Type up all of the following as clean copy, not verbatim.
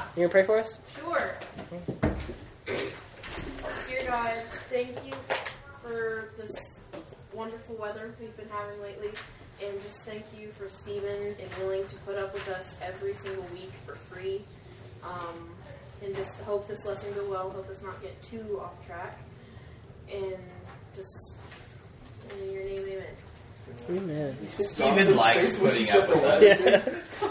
You gonna pray for us? Sure. Dear God, thank you for this wonderful weather we've been having lately. And just thank you for Stephen and willing to put up with us every single week for free. And just hope this lesson go well. Hope us not get too off track. And just in your name, amen. Amen. Stephen likes putting up with us. Yeah.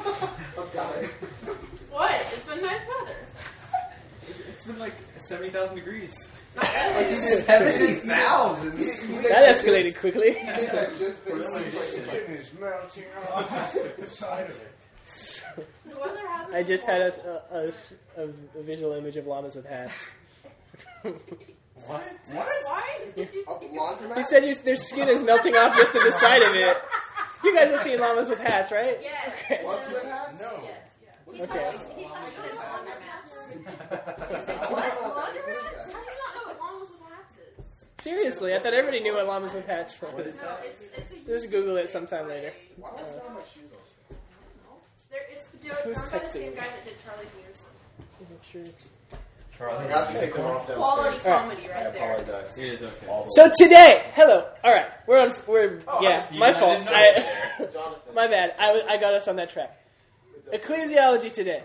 What? It's been nice weather. It's been like 70,000 degrees. Not really. 70,000. That escalated quickly. The kitten is melting off the side of it. The weather hasn't I just been had a visual image of llamas with hats. What? Why? Did you? He said their skin is melting off just to the side of it. You guys have seen llamas with hats, right? Yes. Okay. Lots of hats? No. Yes. Yeah. Okay. He thought you said llamas hats. What? How do you not know what llamas with hats is? Seriously, I thought everybody knew what llamas with hats were. No, it's a Just Google it sometime later. Why am I still on my shoes also? It's Who's done by the texting same me? guy that did Charlie's Unicorn. Charlie. I have to take them off downstairs. Quality comedy I right there. apologize. It is okay. All the So today, hello. All right, we're yeah, Stephen, my I fault. didn't know Jonathan. My bad. I got us on that track. Ecclesiology today.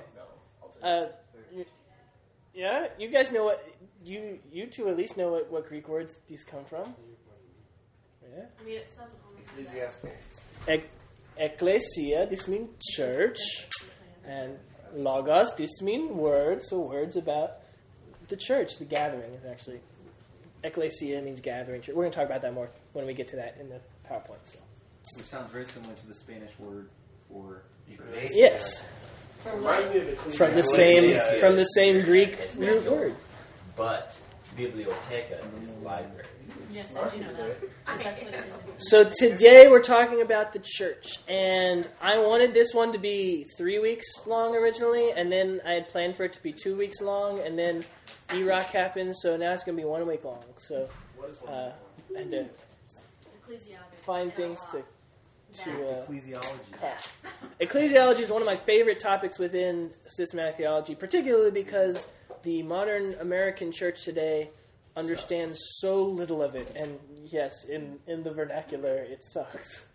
Yeah, you guys know what you two at least know what Greek words these come from. Yeah. I mean, it says it on the Ecclesiastes. Ecclesia, this means church, and logos, this means words. So words about the church, the gathering. Is actually ecclesia means gathering. Church. We're going to talk about that more when we get to that in the PowerPoint. So Which sounds very similar to the Spanish word for yes, Remind me of Ecclesiastes. from the same Greek It's root manual. word. But biblioteca is library. Yes, I do know that. That's what it is. So today we're talking about the church, and I wanted this one to be 3 weeks long originally, and then I had planned for it to be 2 weeks long, and then E-Rock happened, so now it's going to be 1 week long. So I had to find things to ecclesiology. cut. Ecclesiology is one of my favorite topics within systematic theology, particularly because the modern American church today understands so little of it, and yes, in the vernacular, it sucks.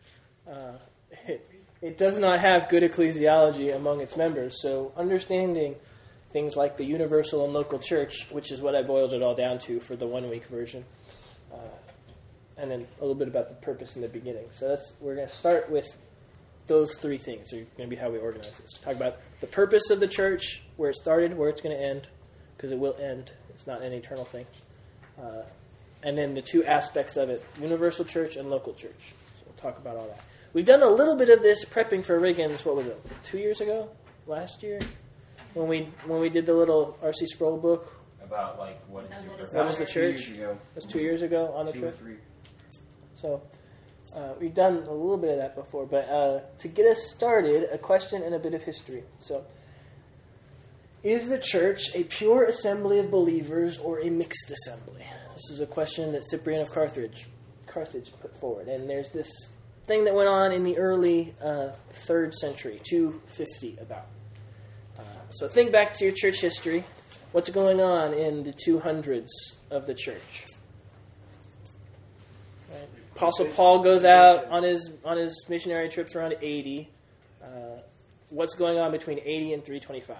It does not have good ecclesiology among its members, so understanding things like the universal and local church, which is what I boiled it all down to for the 1 week version, and then a little bit about the purpose in the beginning. So we're going to start with those three things. Are going to be how we organize this. Talk about the purpose of the church, where it started, where it's going to end, because it will end. It's not an eternal thing. And then the two aspects of it, universal church and local church. So we'll talk about all that. We've done a little bit of this prepping for Riggins, what was it, 2 years ago? Last year? When we did the little R.C. Sproul book. About what is What is the church? 2 years ago. It was 2 years ago on the 2 or trip. 3. So we've done a little bit of that before. But to get us started, a question and a bit of history. So, is the church a pure assembly of believers or a mixed assembly? This is a question that Cyprian of Carthage put forward. And there's this thing that went on in the early 3rd century, 250 about. So think back to your church history. What's going on in the 200s of the church? Right. Apostle Paul goes out on his missionary trips around 80. What's going on between 80 and 325?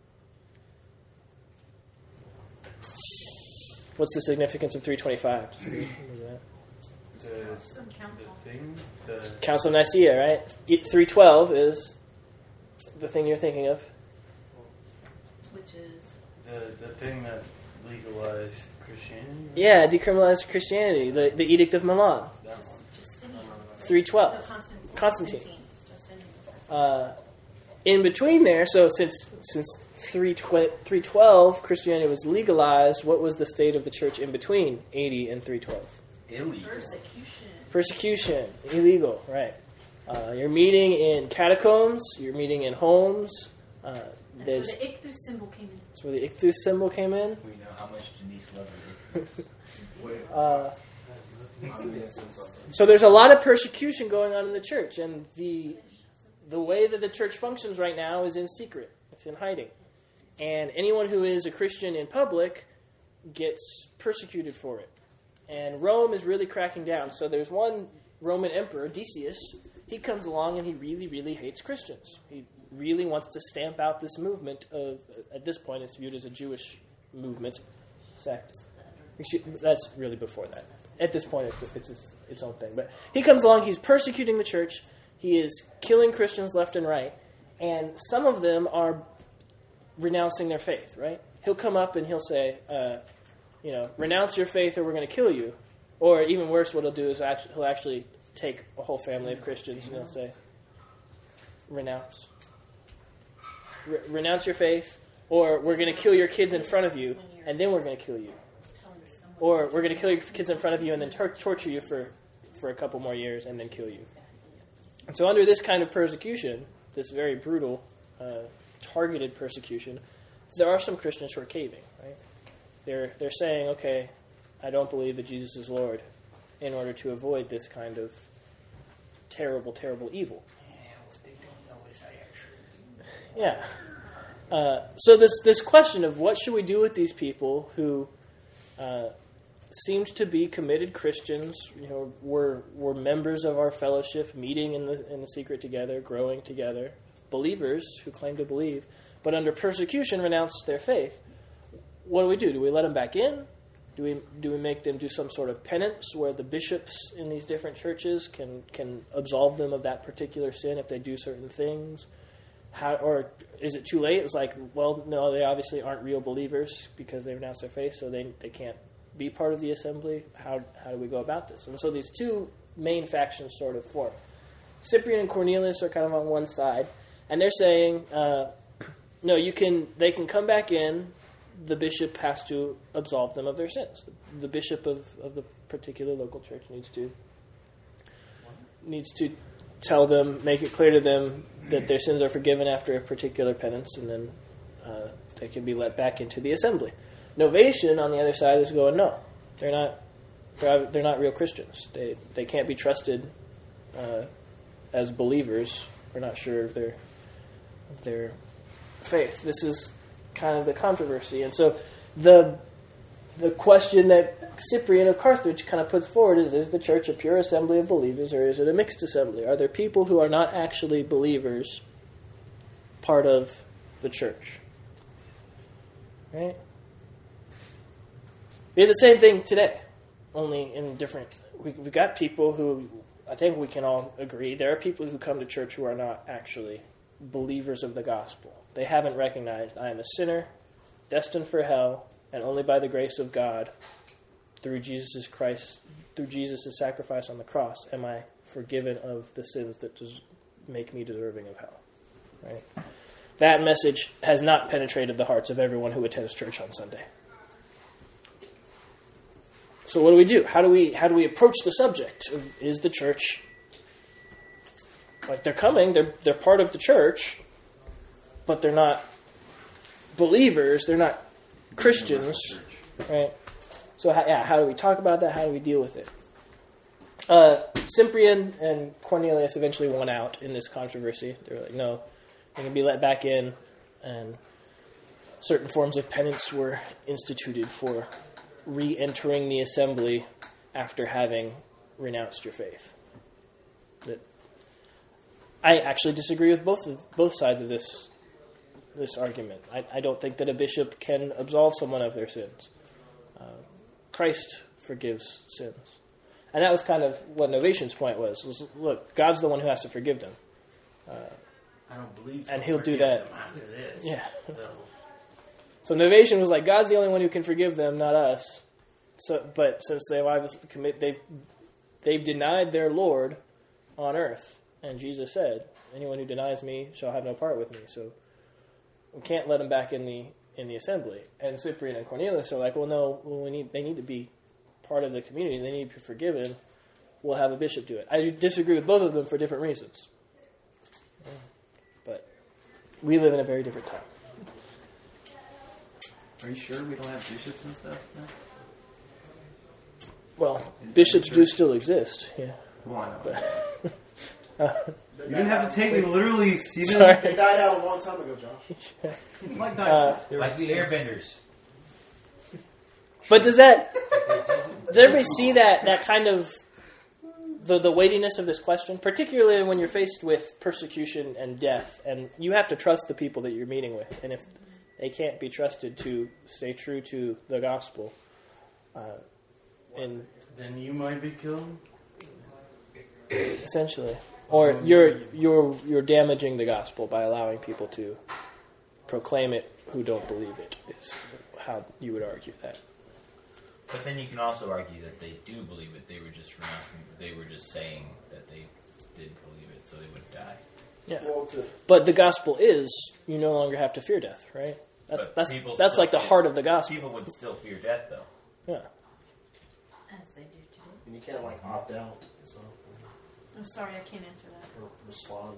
What's the significance of 325? The Council of Nicaea, right? 312 is the thing you're thinking of. Which is the thing that legalized Christianity. Yeah, decriminalized Christianity, the Edict of Milan, That one. Justinian. 312. No, Constantine. Justinian. In between there, so since 312, Christianity was legalized, what was the state of the church in between 80 and 312? illegal. Persecution. Persecution, illegal, right. You're meeting in catacombs, you're meeting in homes. That's where the Ichthus symbol came in. That's where the Ichthus symbol came in. We know how much Denise loves it. So there's a lot of persecution going on in the church, and the way that the church functions right now is in secret. It's in hiding. And anyone who is a Christian in public gets persecuted for it. And Rome is really cracking down. So there's one Roman emperor, Decius. He comes along and he really, really hates Christians. He really wants to stamp out this movement of, at this point, it's viewed as a Jewish movement, sect. That's really before that. At this point, it's its own thing. But he comes along, he's persecuting the church, he is killing Christians left and right, and some of them are renouncing their faith, right? He'll come up and he'll say, renounce your faith or we're going to kill you. Or even worse, what he'll do is he'll actually take a whole family of Christians and he'll say, renounce. Renounce your faith, or we're going to kill your kids in front of you, and then we're going to kill you. Or we're going to kill your kids in front of you and then torture you for a couple more years and then kill you. And so under this kind of persecution, this very brutal, targeted persecution, there are some Christians who are caving, right? They're saying, okay, I don't believe that Jesus is Lord, in order to avoid this kind of terrible, terrible evil. Yeah, what they don't know is I actually do. Yeah. So this question of what should we do with these people who seemed to be committed Christians, were members of our fellowship, meeting in the secret together, growing together, believers who claim to believe, but under persecution renounced their faith. What do? Do we let them back in? Do we make them do some sort of penance where the bishops in these different churches can absolve them of that particular sin if they do certain things? Or is it too late? It's like, well, no, they obviously aren't real believers because they renounced their faith, so they can't be part of the assembly. How do we go about this? And so these two main factions sort of form. Cyprian and Cornelius are kind of on one side, and they're saying, no, they can come back in. The bishop has to absolve them of their sins. The bishop of the particular local church needs to tell them, make it clear to them that their sins are forgiven after a particular penance, and then they can be let back into the assembly. Novatian, on the other side, is going, no, they're not real Christians. They can't be trusted as believers. We're not sure of their faith. This is kind of the controversy. And so the question that Cyprian of Carthage kind of puts forward is the church a pure assembly of believers, or is it a mixed assembly? Are there people who are not actually believers part of the church? Right? We have the same thing today, only in different... We've got people who, I think we can all agree, there are people who come to church who are not actually believers of the gospel. They haven't recognized, I am a sinner, destined for hell, and only by the grace of God, through Jesus' sacrifice on the cross, am I forgiven of the sins that make me deserving of hell. Right? That message has not penetrated the hearts of everyone who attends church on Sunday. So what do? How do we approach the subject? Is the church, like, they're coming, they're part of the church, but they're not believers, they're not Christians, right? So how do we talk about that? How do we deal with it? Cyprian and Cornelius eventually won out in this controversy. They were like, no, they can be let back in, and certain forms of penance were instituted for re-entering the assembly after having renounced your faith. I actually disagree with both sides of this argument. I don't think that a bishop can absolve someone of their sins. Christ forgives sins. And that was kind of what Novatian's point was look, God's the one who has to forgive them. I don't believe and he'll do that after this. Yeah. So Novatian was like, God's the only one who can forgive them, not us. But since they've denied their Lord on earth, and Jesus said, anyone who denies me shall have no part with me. So we can't let them back in the assembly. And Cyprian and Cornelius are like, well, no, they need to be part of the community. They need to be forgiven. We'll have a bishop do it. I disagree with both of them for different reasons. But we live in a very different time. Are you sure we don't have bishops and stuff now? Well, bishops do still exist. Yeah. Why not? But They You didn't have to take me literally see them. Sorry. They died out a long time ago, Josh. Like dinosaurs. Like the airbenders. But does everybody see that kind of the weightiness of this question, particularly when you're faced with persecution and death, and you have to trust the people that you're meeting with, and if they can't be trusted to stay true to the gospel, and Then you might be killed. essentially, or you're damaging the gospel by allowing people to proclaim it who don't believe it. Is how you would argue that. But then you can also argue that they do believe it. They were just renouncing. They were just saying that they didn't believe it, so they would die. Yeah. Well, But the gospel is you no longer have to fear death, right? But That's people that's still like the fear- heart of the gospel. People would still fear death, though. Yeah. As they do today. and you can't like opt out, so Oh, sorry, I can't answer that. or respond.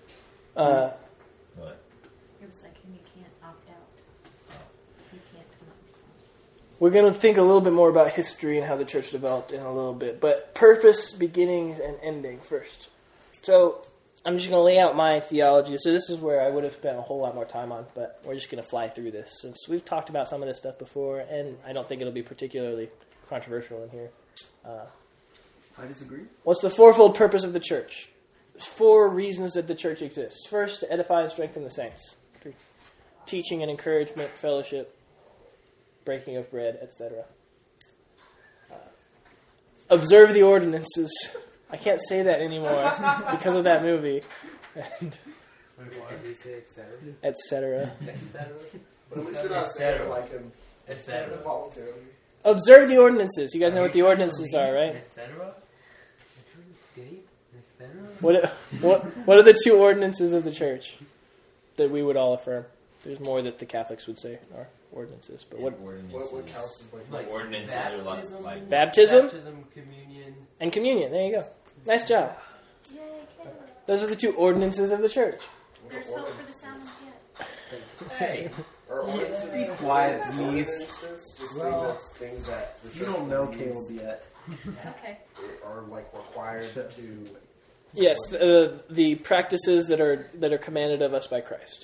But It was like, and you can't opt out. You can't not respond. We're going to think a little bit more about history and how the church developed in a little bit, but purpose, beginnings, and ending first. So I'm just going to lay out my theology. So this is where I would have spent a whole lot more time on, but we're just going to fly through this since we've talked about some of this stuff before, and I don't think it'll be particularly controversial in here. I disagree. What's the fourfold purpose of the church? There's 4 reasons that the church exists. First, to edify and strengthen the saints. Through teaching and encouragement, fellowship, breaking of bread, etc. Observe the ordinances. I can't say that anymore because of that movie. And Why did you say etc.? etc. But at least you're not saying it like in etc. voluntarily. Observe the ordinances. You guys know what the ordinances are, right? Etc. What are the 2 ordinances of the church that we would all affirm? There's more that the Catholics would say are ordinances, but what? ordinances? What counts as like Ordinances are like Baptism communion. and communion. There you go. Nice job. Yay, Caleb. Those are the 2 ordinances of the church. There's hope for the Salmons yet. hey. or ordinances. Be quiet, Ordinances, Denise. just Well, things that the You church don't know believes Caleb yet. Okay. are like required to. Yes, the practices that are commanded of us by Christ.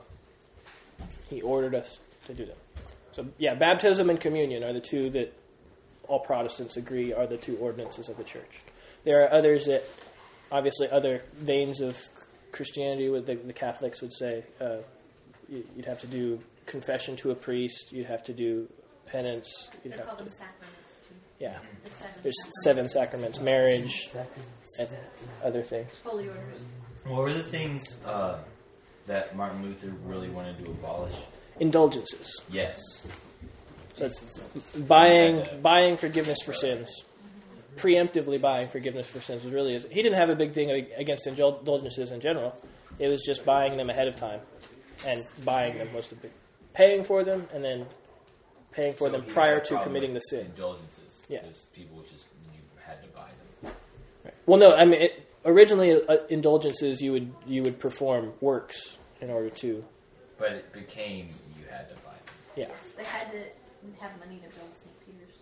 He ordered us to do them. So, yeah, baptism and communion are the 2 that all Protestants agree are the 2 ordinances of the church. There are others that, obviously, other veins of Christianity, what the Catholics would say, you'd have to do confession to a priest, you'd have to do penance, you'd They have call to, them sacraments too. yeah. The 7 There's sacraments. 7 sacraments, marriage, and other things. Holy orders. What were the things that Martin Luther really wanted to abolish? Indulgences. Yes. So it's buying forgiveness for sins. Preemptively buying forgiveness for sins was really he didn't have a big thing against indulgences in general. It was just buying them ahead of time and buying them most of the paying for them and then paying for So them he prior had a to problem committing the with sin. Indulgences. Yeah. Because people just you had to buy them. Right. Well, no, I mean originally indulgences you would perform works in order to. But it became you had to buy them. Yeah. Yes, they had to have money to build St. Peter's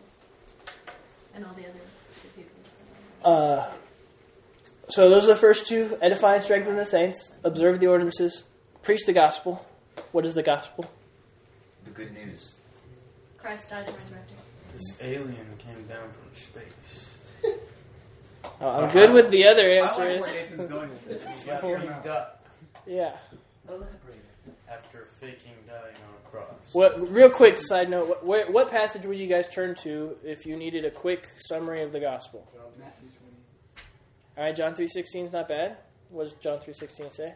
and all the other cathedrals. So those are the first 2: edify and strengthen the saints, observe the ordinances, preach the gospel. What is the gospel? The good news. Christ died and resurrected. This alien came down from space. I'm good with the other I answer. like where Is Nathan's going with this. He got picked up yeah. after faking dying on a cross. What? Real quick side note: what passage would you guys turn to if you needed a quick summary of the gospel? All right, John 3:16 is not bad. What does John 3:16 say?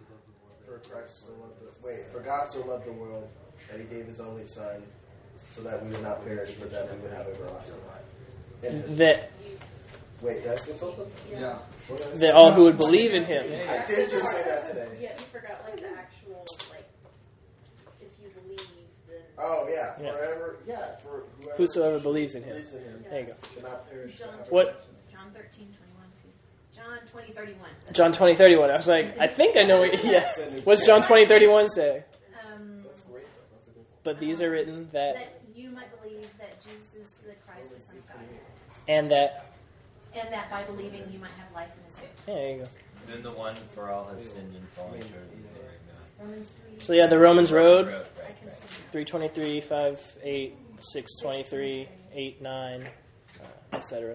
For God so loved the world that He gave His only Son, so that we would not perish, but that we would have everlasting life. And wait, did I skip something? Yeah. What did I That say? all who would believe in Him. I did just say that today. Yeah, you forgot like the actual if you believe then. Oh yeah, Yeah. forever. Yeah, for whoever Whosoever believes in Him. believes in Him There you go. should not perish. but have What- everlasting life. John 13:21 too. John 20:31. John 20:31. I was like, I think I know. Yes. What's John 20:31 say? That's great. Though. That's a good one. But these are written that That you might believe that Jesus is the Christ, the Son of God. and that And that by believing you might have life in His name. Yeah, there you go. Then the one for all have sinned and fallen short of the glory of God. Romans 3. So yeah, the Romans Road, Right. 3:23, 5:8, 6:23, 8:9, etc.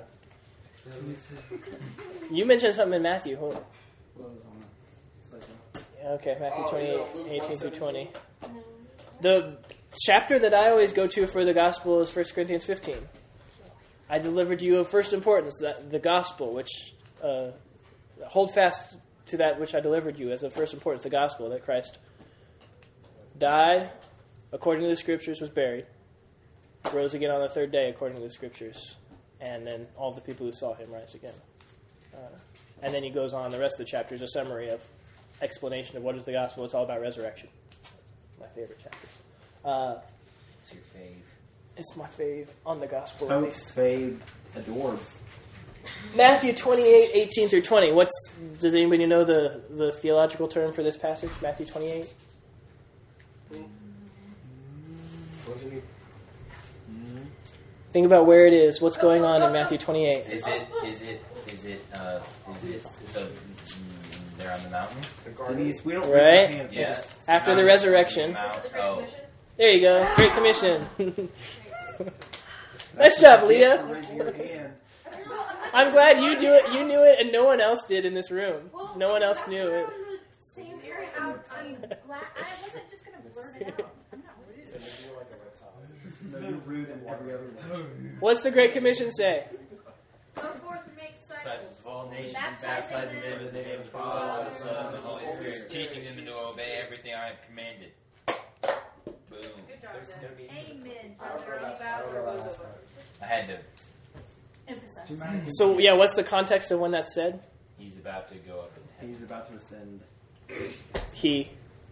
You mentioned something in Matthew. Hold on. What was on that? Okay, Matthew 28, 18 through 20. The chapter that I always go to for the gospel is 1 Corinthians 15. I delivered to you of first importance, that the gospel, which hold fast to that which I delivered you as of first importance, the gospel, that Christ died according to the Scriptures, was buried, rose again on the third day according to the Scriptures, and then all the people who saw him rise again. And then he goes on, the rest of the chapter is a summary of explanation of what is the gospel. It's all about resurrection. My favorite chapter. It's your fave. It's my fave on the gospel. Post fave adored. Matthew 28, 18 through 20. Does anybody know the theological term for this passage? Matthew 28? Wasn't he? Think about where it is. What's going on in Matthew 28? Is it they're on the mountain? Denise, we don't Right? raise our hands. Yeah. After the resurrection. Oh. There you go. Great Commission. Nice job, Leah. Raising your hand. I'm glad you do it. You knew it, and no one else did in this room. Well, No one else knew it. From the same area. I'm glad. I wasn't just going to blurt it out. I'm not worried. So maybe you're like a reptile. No, you're rude in every other way. What's the Great Commission say? Go forth and make disciples. Disciples of all nations, Baptizing baptizing them them in the name of the Father, the Son, and the Holy Spirit, teaching them to obey everything I have commanded. Boom. Good job, Dad. Amen. I don't know Any that. I vows don't or know that goes last over? part. I had to. Emphasize. So, yeah, what's the context of when that's said? He's about to go up in heaven. He's about to ascend. He.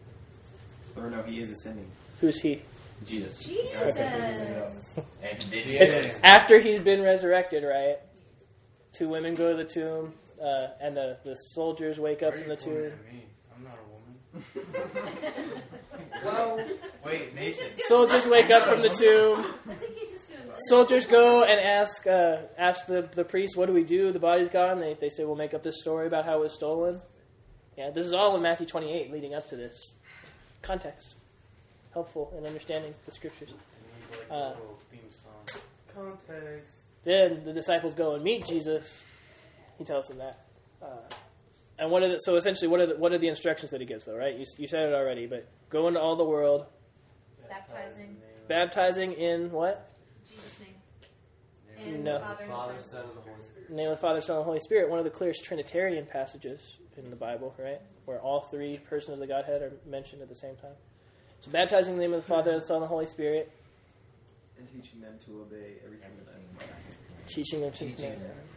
Or no, he is ascending. Who's he? Jesus. Jesus. And then he It's says, after he's been resurrected, right? Two women go to the tomb, and the soldiers wake up Why are in you the pointing tomb. at me? I'm not a woman. Well, wait, Nathan. Soldiers wake up from the tomb. I think he's just doing Soldiers go and ask the priest, "What do we do? The body's gone." They say, "We'll make up this story about how it was stolen." Yeah, this is all in Matthew 28, leading up to this. Context, helpful in understanding the Scriptures. You need like a little theme song. Context. Then the disciples go and meet Jesus. He tells them that. And so essentially, what are the instructions that he gives, though? Right? You said it already, but go into all the world, Baptizing. baptizing in what? Jesus' name. And No. the Father, and the Son. In the name of the Father, Son, and Holy Spirit. One of the clearest Trinitarian passages in the Bible, right? Where all three persons of the Godhead are mentioned at the same time. So baptizing in the name of the Father, the Son, and the Holy Spirit. And teaching them to obey everything that Teaching them to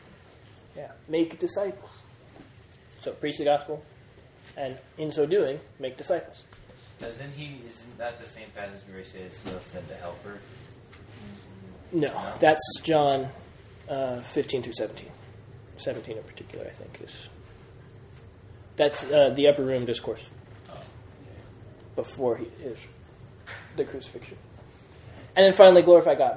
make disciples. So preach the gospel, and in so doing, make disciples. Isn't that the same passage where he says he'll send a helper? No, that's John 15 through 17. 17 in particular, I think, is... That's the upper room discourse before the crucifixion. And then finally, glorify God.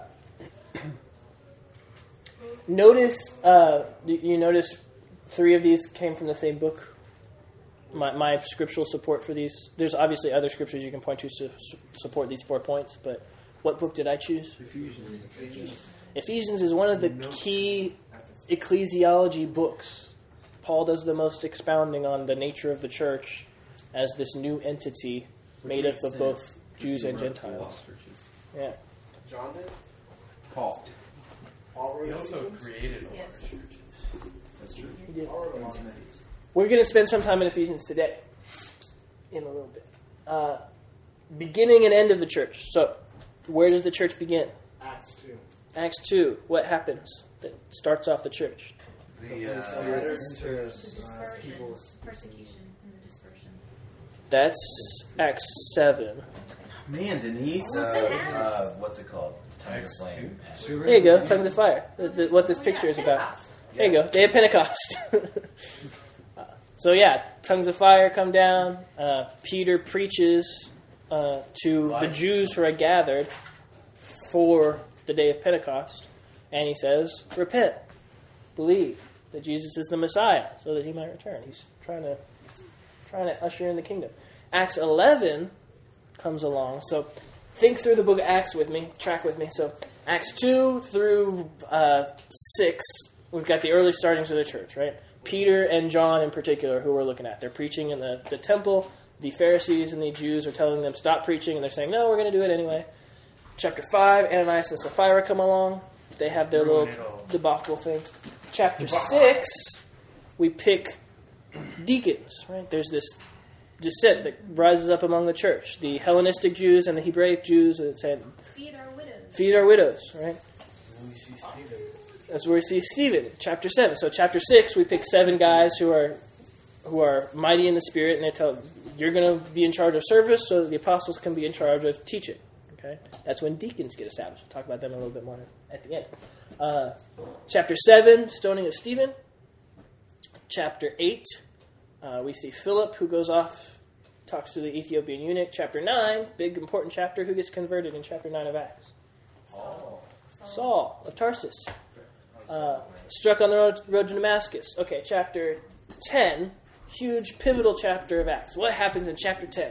Notice, you notice 3 of these came from the same book. My scriptural support for these. There's obviously other scriptures you can point to support these 4 points, but what book did I choose? Ephesians is one of the key ecclesiology books. Paul does the most expounding on the nature of the church as this new entity made up of both Jews and Gentiles. Yeah. John did? Paul. Paul He wrote also Ephesians? created a lot Yes. of churches. That's true. Paul wrote a lot of things. We're going to spend some time in Ephesians today, in a little bit. Beginning and end of the church. So, where does the church begin? Acts 2. Acts 2. What happens that starts off the church? Letters to The dispersion, people's... persecution, and the dispersion. That's Acts 7. Man, Denise. What's it called? Tongues of Flame. There you go, tongues of fire. What this picture is about. There you go, Day of Pentecost. So yeah, tongues of fire come down. Peter preaches to the Jews who are gathered for the Day of Pentecost. And he says, repent. believe that Jesus is the Messiah so that he might return. He's trying to usher in the kingdom. Acts 11 comes along. So think through the book of Acts with me. Track with me. So Acts 2 through 6, we've got the early startings of the church, right? Peter and John in particular, who we're looking at. They're preaching in the temple. The Pharisees and the Jews are telling them, stop preaching, and they're saying, no, we're going to do it anyway. Chapter 5, Ananias and Sapphira come along. They have their little debacle thing. Chapter 6, we pick deacons, right? There's this dissent that rises up among the church. The Hellenistic Jews and the Hebraic Jews say, feed our widows. Feed our widows, right? And we see Stephen. That's where we see Stephen, chapter 7. So chapter 6, we pick 7 guys who are mighty in the Spirit, and they tell them, you're going to be in charge of service so that the apostles can be in charge of teaching. Okay, that's when deacons get established. We'll talk about them a little bit more at the end. Chapter 7, stoning of Stephen. Chapter 8, we see Philip, who goes off, talks to the Ethiopian eunuch. Chapter 9, big important chapter, who gets converted in chapter 9 of Acts? Saul of Tarsus. Struck on the road to Damascus. Okay, chapter 10, huge pivotal chapter of Acts. What happens in chapter 10?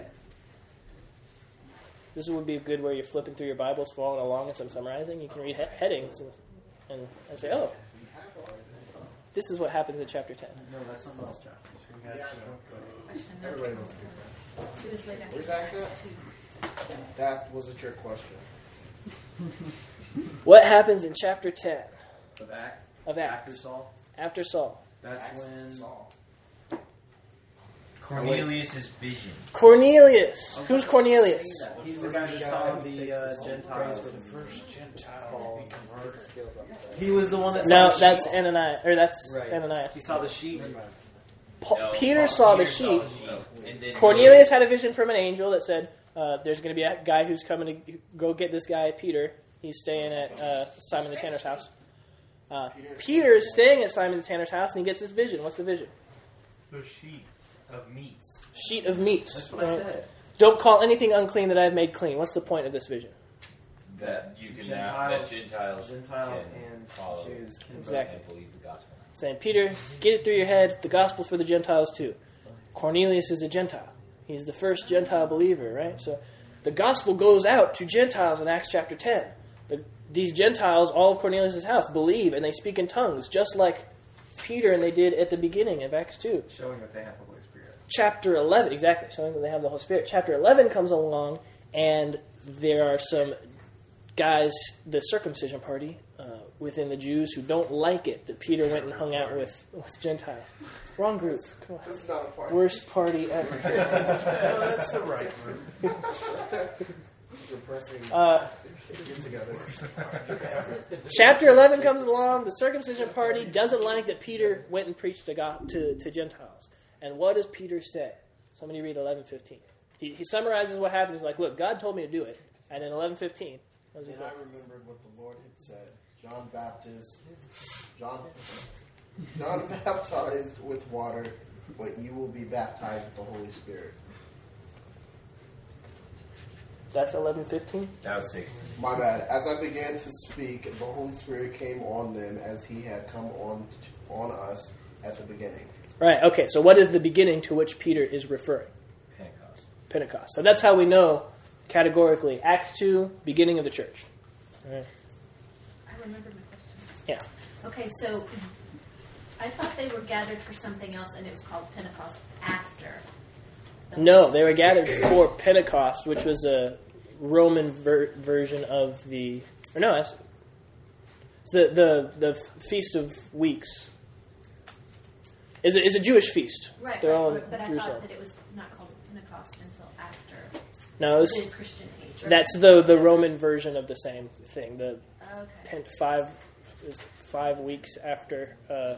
This would be good where you're flipping through your Bibles, following along as I'm summarizing. You can read headings and say, oh, this is what happens in chapter 10. No, that's something else, John. Everybody knows. Where's Acts at? That was a trick question. What happens in chapter 10 Of Acts? of Acts? After Saul? After Saul. That's Acts when... Saul. Cornelius' vision. Cornelius. Who's Cornelius? He's the guy that saw the Gentiles. The first Gentile to be converted. He was the one that No, saw the that's sheep. Ananias. Or that's Right. Ananias. He saw the sheep. Peter saw the sheep. And then Cornelius had a vision from an angel that said, there's going to be a guy who's coming to go get this guy, Peter. He's staying at Simon the Tanner's house. Peter is staying at Simon the Tanner's house, and he gets this vision. What's the vision? The sheet of meats. Sheet of meats. That's what I said. Don't call anything unclean that I have made clean. What's the point of this vision? that you can Gentiles- Gentiles Gentiles can and follow Jews can Exactly. and believe the gospel. Saying, Peter, get it through your head. The gospel for the Gentiles too. Cornelius is a Gentile. He's the first Gentile believer, right? So the gospel goes out to Gentiles in Acts chapter 10. These Gentiles, all of Cornelius' house, believe and they speak in tongues, just like Peter and they did at the beginning of Acts 2. Showing that they have the Holy Spirit. Chapter 11, exactly, showing that they have the Holy Spirit. Chapter 11 comes along, and there are some guys, the circumcision party, within the Jews who don't like it that Peter went and hung out with Gentiles. Wrong group. Come on. That's not a party. Worst party ever. No, that's the right group. Depressing. Get together. Chapter 11 comes along. The circumcision party doesn't like that Peter went and preached to Gentiles. And what does Peter say? Somebody read 11:15. He summarizes what happened. He's like, look, God told me to do it. And in 11:15, what does he And say? I remembered what the Lord had said. John baptized with water, but you will be baptized with the Holy Spirit. That's 11:15? That was 16. My bad. As I began to speak, the Holy Spirit came on them as he had come on us at the beginning. Right, okay. So what is the beginning to which Peter is referring? Pentecost. So that's how we know categorically Acts 2, beginning of the church. All right. I remember my question. Yeah. Okay, so I thought they were gathered for something else, and it was called Pentecost after. No, they were gathered for Pentecost, which was a Roman version of the... Or no, it's the Feast of Weeks. Is a Jewish feast. Right, They're all in but I Jerusalem. thought that it was not called Pentecost until after No, the Christian age. Or that's the Roman version of the same thing. The okay. 5 weeks after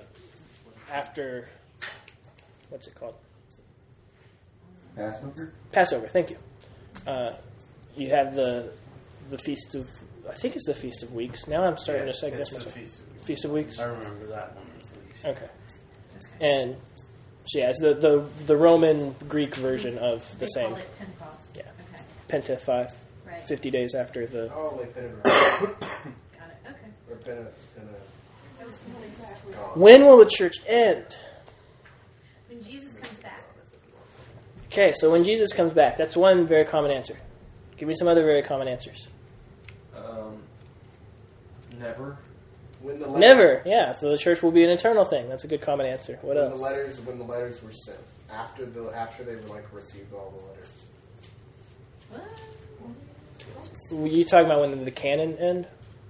what's it called? Passover? Passover. Thank you. You have the Feast of, I think it's the Feast of Weeks. Now I'm starting to second guess it's the myself. Feast of Weeks. Feast of Weeks. I remember that one at least. Okay. And so yeah, it's the Roman Greek version of the They same. call it Pentecost. Yeah. Okay. Penta 5. Right. 50 days after the. Oh, like Pentecost. Got it. Okay. Or Penta. I When will the church end? When Jesus comes back. Okay, so when Jesus comes back, that's one very common answer. Give me some other very common answers. Never. When the Never. Yeah, so the church will be an eternal thing. That's a good common answer. What when else? the letters were sent after they were like received all the letters. What? Were you talking about when the canon end?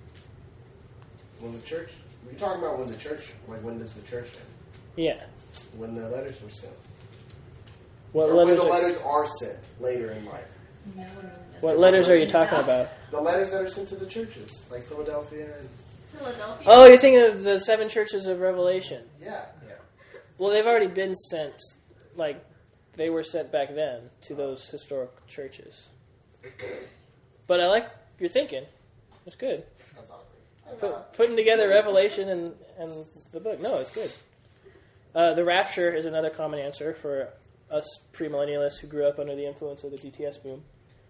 When the church, were you talking about when the church, like when does the church end? Yeah. When the letters were sent. What Or letters? when the Are, letters are sent later in life. No one knows. what letters are you talking about? The letters that are sent to the churches, like Philadelphia and Philadelphia. Oh, you're thinking of the 7 churches of Revelation. yeah. Well, they've already been sent, like, they were sent back then to those historic churches. But I like your thinking. It's good. That's awkward. Putting together Revelation and the book. No, it's good. The rapture is another common answer for us premillennialists who grew up under the influence of the DTS boom.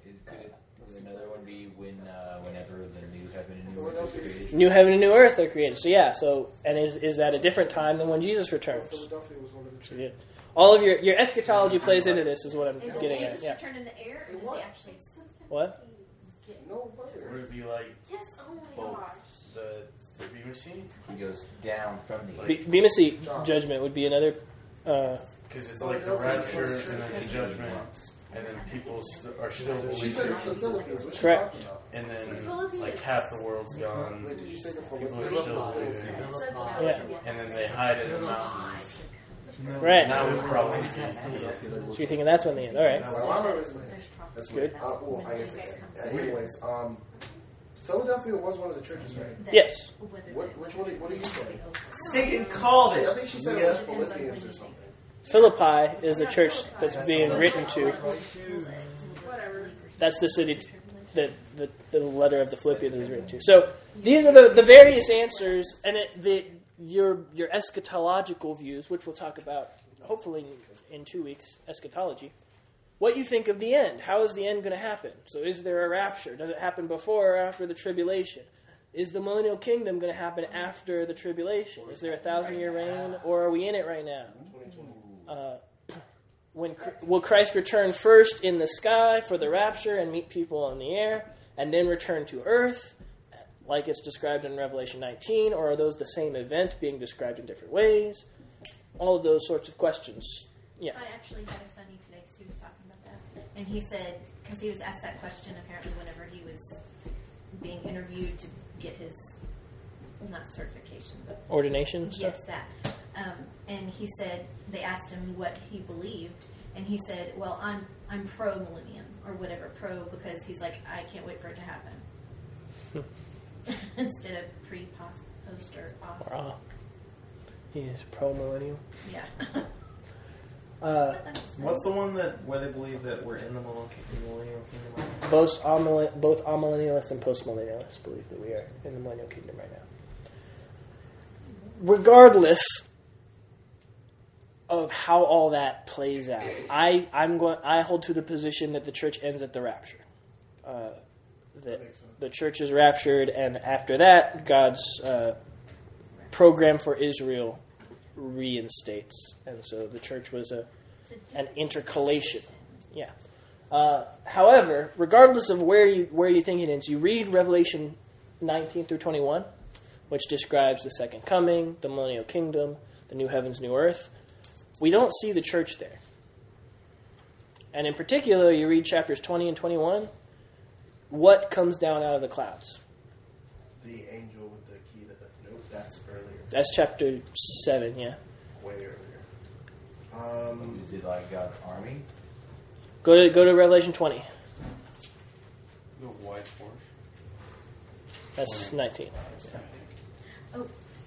Would another one be whenever the new heaven and new earth is created? New heaven and new earth are created. So yeah, and is that a different time than when Jesus returns? Philadelphia was one of the churches. Yeah. All of your eschatology plays into this is what I'm And does getting Jesus at. Yeah. return in the air, or does he actually? What? No, it wasn't. Would it be like Yes, oh my both gosh. the Bema Machine? He goes down from the Bema Seat judgment would be another. Because it's like the rapture and then the judgment, and then people are still She said it's the believing, Philippines. What's she Correct. talking about? and then like half the world's gone. Wait, did you say the People are Philippines? still believing, Yeah. and then they hide in the mountains. Right. That would probably be. So you're thinking that's when the end. All right. My mama was there. That's good. Well, I guess. Anyways, Philadelphia was one of the churches, right? Yes. Which one? What are you saying? Stinking called I it. think she said it was Philippians or something. Philippi is a church that's being written to. Whatever. That's the city that the letter of the Philippians is written to. So these are the various answers, and your eschatological views, which we'll talk about hopefully in 2 weeks, eschatology. What you think of the end? How is the end going to happen? So is there a rapture? Does it happen before or after the tribulation? Is the millennial kingdom going to happen after the tribulation? Is there a 1,000-year reign, or are we in it right now? Will Christ return first in the sky for the rapture and meet people in the air, and then return to earth, like it's described in Revelation 19, or are those the same event being described in different ways? All of those sorts of questions. Yeah. I actually had a funny today because he was talking about that. And he said, because he was asked that question apparently whenever he was being interviewed to get his, not certification, but Ordination stuff? yes, that. And he said, they asked him what he believed, and he said, well, I'm pro-millennium, or whatever, because he's like, I can't wait for it to happen. Instead of pre-post, or off. Wow. He is pro-millennial. Yeah. What's the one where they believe that we're in the millennial kingdom? Both amillennialists and postmillennialists believe that we are in the millennial kingdom right now. Regardless of how all that plays out, I hold to the position that the church ends at the rapture. That the church is raptured, and after that, God's program for Israel reinstates, and so the church was an intercalation. Yeah. However, regardless of where you think it ends, you read Revelation 19 through 21, which describes the second coming, the millennial kingdom, the new heavens, new earth. We don't see the church there. And in particular, you read chapters 20 and 21, what comes down out of the clouds? The angel with the key to the... Nope, that's earlier. That's chapter 7, yeah. Way earlier. Is it like God's army? Go to Revelation 20. The white horse. That's 19. Oh,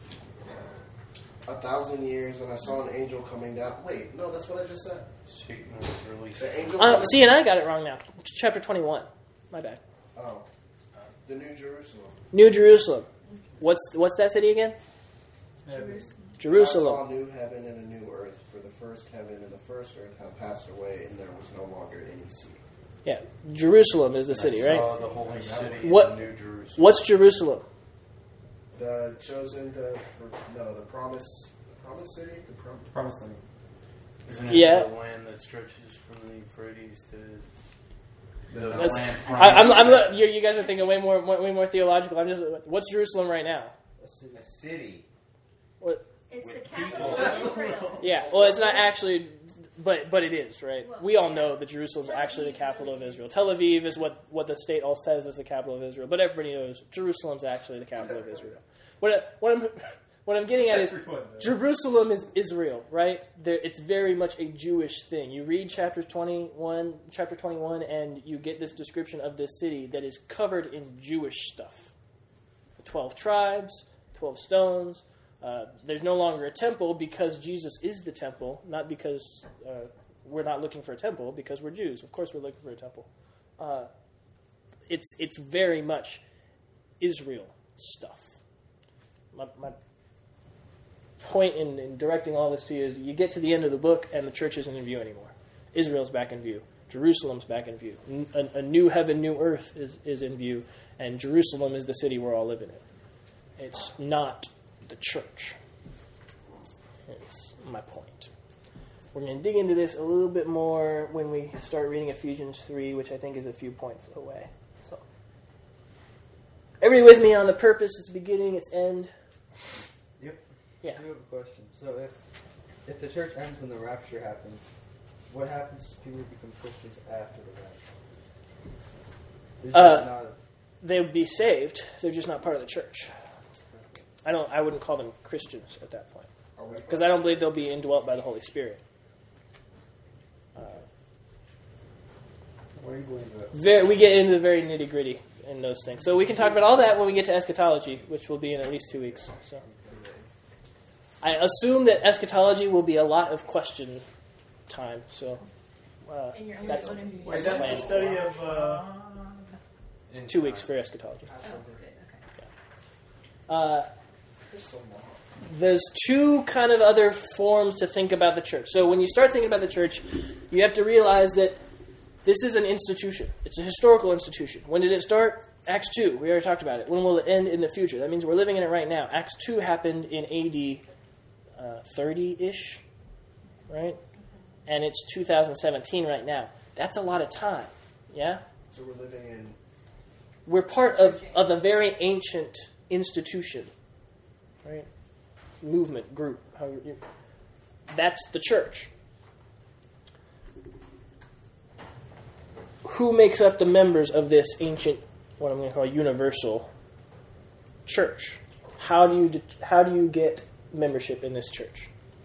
1,000 years, and I saw an angel coming down. Wait, no, that's what I just said. Satan was released. The angel coming... See, and I got it wrong now. Chapter 21. My bad. Oh. The New Jerusalem. New Jerusalem. What's that city again? Jerusalem. I saw a new heaven and a new earth, for the first heaven and the first earth have passed away, and there was no longer any sea. Yeah, Jerusalem is the city, I right? saw the holy city, What- the New Jerusalem. What's Jerusalem? The chosen, the promise city, Promised land. Isn't it Yeah. the land that stretches from the Euphrates to the That's- land I'm you guys are thinking way more theological. I'm just, what's Jerusalem right now? A city. What? It's the With capital people. of Israel. Yeah, well, it's not actually, but it is, right? Well, We all yeah. know that Jerusalem is Tel actually the Aviv capital of really Israel. is. Tel Aviv is what the state all says is the capital of Israel, but everybody knows Jerusalem's actually the capital of Israel. What I'm getting at is Jerusalem is Israel, right? It's very much a Jewish thing. You read chapter 21, and you get this description of this city that is covered in Jewish stuff. The 12 tribes, 12 stones. There's no longer a temple because Jesus is the temple, not because we're not looking for a temple, because we're Jews. Of course we're looking for a temple. It's very much Israel stuff. My point in directing all this to you is you get to the end of the book and the church isn't in view anymore. Israel's back in view. Jerusalem's back in view. A new heaven, new earth is in view, and Jerusalem is the city we're all living in. It's not the church. It's my point. We're going to dig into this a little bit more when we start reading Ephesians 3, which I think is a few points away. So, everybody with me on the purpose, its beginning, its end? Yep. Yeah. I do have a question. So if the church ends when the rapture happens, what happens to people who become Christians after the rapture? Is that not They would be saved. They're just not part of the church. I wouldn't call them Christians at that point, because I don't believe they'll be indwelt by the Holy Spirit. what do you believe about? We get into the very nitty gritty in those things, so we can talk about all that when we get to eschatology, which will be in at least 2 weeks. So, I assume that eschatology will be a lot of question time. So, And you're only that's going to be that's Is that planned. the study of in 2 weeks time? for eschatology. Oh, good. Okay. There's two kind of other forms to think about the church. So when you start thinking about the church, you have to realize that this is an institution. It's a historical institution. When did it start? Acts 2. We already talked about it. When will it end in the future? That means we're living in it right now. Acts 2 happened in AD 30-ish, right? And it's 2017 right now. That's a lot of time, yeah? So we're living in. We're part of a very ancient institution, right? Movement, group. That's the church. Who makes up the members of this ancient, what I'm going to call universal church? How do you get membership in this church?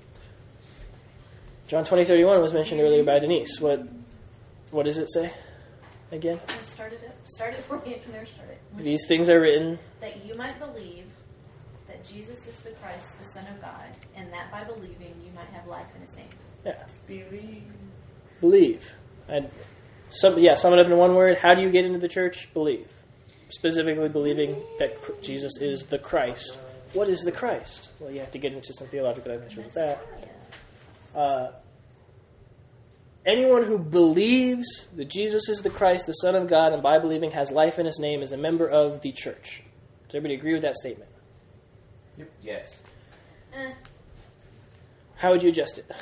John 20:31 was mentioned earlier by Denise. What does it say again? I started for me. I can never start it. These things are written That you might believe that Jesus is the Christ, the Son of God, and that by believing you might have life in His name. Yeah. Believe. And sum it up in one word. How do you get into the church? Believe. Specifically believing that Jesus is the Christ. What is the Christ? Well, you have to get into some theological dimension with that. Anyone who believes that Jesus is the Christ, the Son of God, and by believing has life in His name is a member of the church. Does everybody agree with that statement? Yep. Yes. How would you adjust it?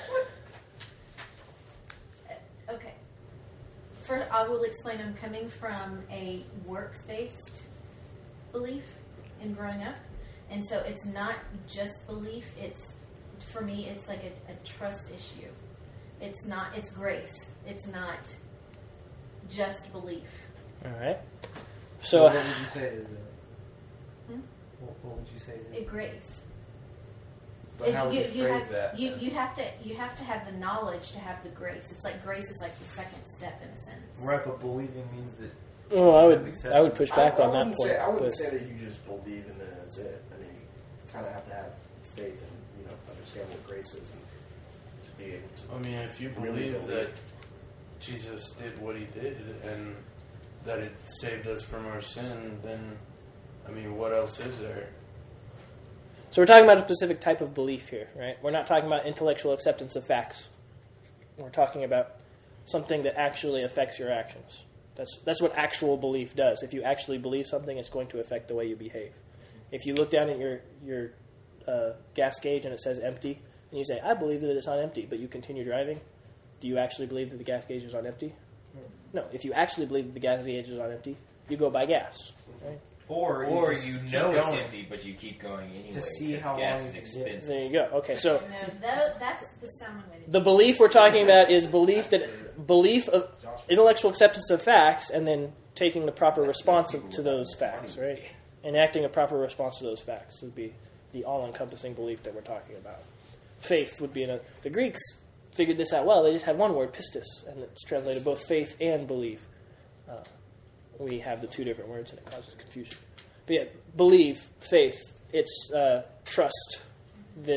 Okay. First, I will explain. I'm coming from a works-based belief in growing up, and so it's not just belief. For me, it's like a trust issue. It's grace. It's not just belief. All right. So, what would you say is it? What would you say? Grace. But how would you phrase have, that? You have to have the knowledge to have the grace. It's like grace is like the second step in a sense. Right, but believing means that. well, I would push back on that point. I wouldn't but- say that you just believe and then that's it. I mean, you kind of have to have faith and understand what grace is and to be able to. I mean, if you believe that Jesus did what He did and that it saved us from our sin, then, I mean, what else is there? So we're talking about a specific type of belief here, right? We're not talking about intellectual acceptance of facts. We're talking about something that actually affects your actions. That's what actual belief does. If you actually believe something, it's going to affect the way you behave. If you look down at your gas gauge and it says empty, and you say, I believe that it's on empty, but you continue driving, do you actually believe that the gas gauge is on empty? No. If you actually believe that the gas gauge is on empty, you go buy gas. Right? Or you know it's empty, but you keep going anyway. To see how gas long is it- expensive. There you go. Okay, so That's the sound way to do the belief we're talking about is belief of intellectual acceptance of facts, and then taking the proper response to those facts, right? Enacting a proper response to those facts would be the all-encompassing belief that we're talking about. Faith would be the Greeks figured this out well. They just had one word, pistis, and it's translated both faith and belief. We have the two different words, and it causes confusion. But yeah, believe, faith, it's trust, this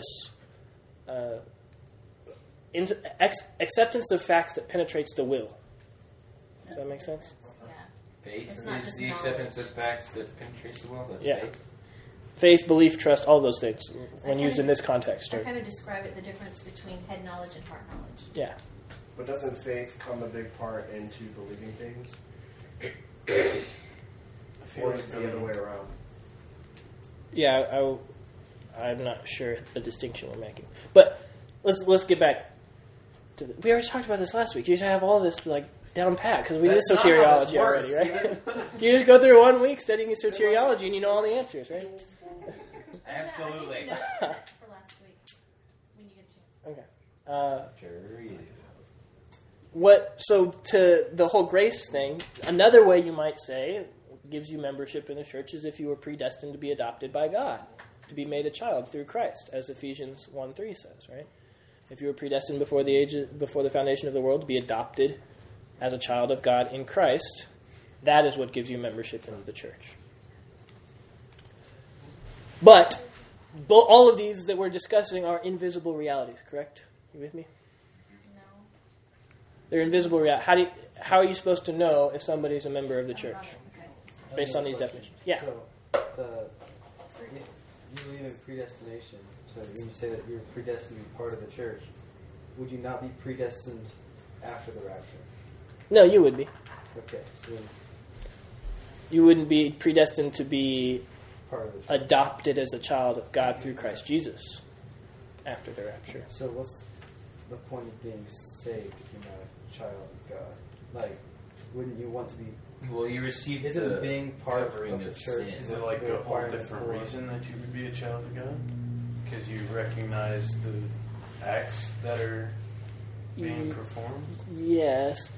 acceptance of facts that penetrates the will. Does that make sense? Yeah. Faith It's not is just the knowledge. acceptance of facts that penetrates the will. That's Yeah. faith. Faith, belief, trust, all those things when I used kinda- in this context. I Or, kind of describe it the difference between head knowledge and heart knowledge. yeah. But doesn't faith come a big part into believing things? Or is it the other way around? Yeah, I'm not sure the distinction we're making. But let's get back to we already talked about this last week. You should have all this down pat because we did That's not how this soteriology works, already, right? You just go through 1 week studying soteriology and you know all the answers, right? Absolutely. I think you noted that for last week when you get a chance. Okay. Sure you do. So to the whole grace thing, another way you might say gives you membership in the church is if you were predestined to be adopted by God, to be made a child through Christ, as Ephesians 1:3 says, right? If you were predestined before the foundation of the world to be adopted as a child of God in Christ, that is what gives you membership in the church. But all of these that we're discussing are invisible realities, correct? You with me? No. They're invisible realities. How are you supposed to know if somebody's a member of the church Okay. based on these definitions? Yeah. So, you believe in predestination. So when you say that you're predestined to be part of the church, would you not be predestined after the rapture? No, you would be. Okay, so then You wouldn't be predestined to be part of the church. adopted as a child of God through Christ Jesus after the rapture. So what's the point of being saved if you're not a child of God? Like, wouldn't you want to be? Well, you received Isn't the being part covering of the church? sin. Is it like a whole different reason that you would be a child of God? Because you recognize the acts that are being performed? Yes.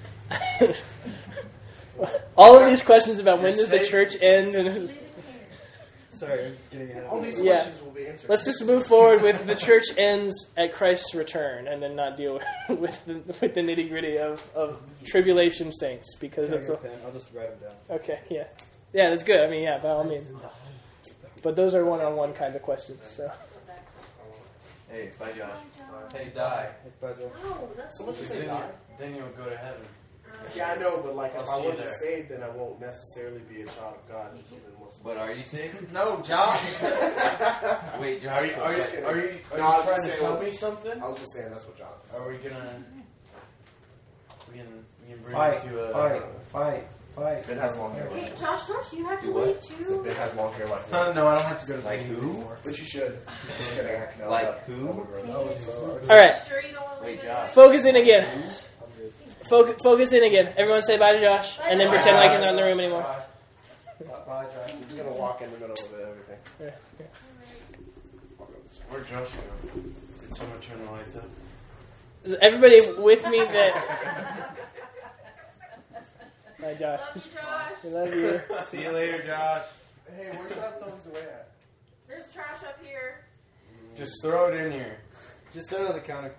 All of these questions about when does the church end and Sorry, I'm getting ahead of All these Yeah. questions will be answered. let's just move forward with the church ends at Christ's return and then not deal with the nitty gritty of tribulation saints because Can I it's get a pen? I'll just write them down. okay, yeah. Yeah, that's good. I mean, yeah, by all means. But those are one-on-one kind of questions. So Hey, bye, Josh. Hey, die. Hey, bye, Joe. No, that's Someone just say Then, die. then you'll go to heaven. Yeah, I know, but like I'll if see I you wasn't there. saved, then I won't necessarily be a child of God. And so then what's the But are you saved? No, Josh. Wait, Josh. Are you No, I was trying just to saying tell what- me something? I was just saying that's what Jonathan said. Are we gonna? We can bring Fight, it to a fight. Ben has long hair. Hey, Josh, don't you have to Do what? leave So too? Ben has long hair like No, this. no, I don't have to go to Like meetings who? anymore. But you should. Just kidding. I can Like who? all right, Sure you don't want to Wait, leave Josh. focus in again. Focus in again. Everyone say bye to Josh, and then pretend like he's not in the room anymore. Bye, Josh. He's gonna walk in the middle of everything. Where'd Josh go? Did someone turn the lights up? Is everybody with me that? Bye, Josh. Love you, Josh. I love you. See you later, Josh. Hey, where's your throws away at? There's trash up here. Just throw it in here. Just set it on the counter.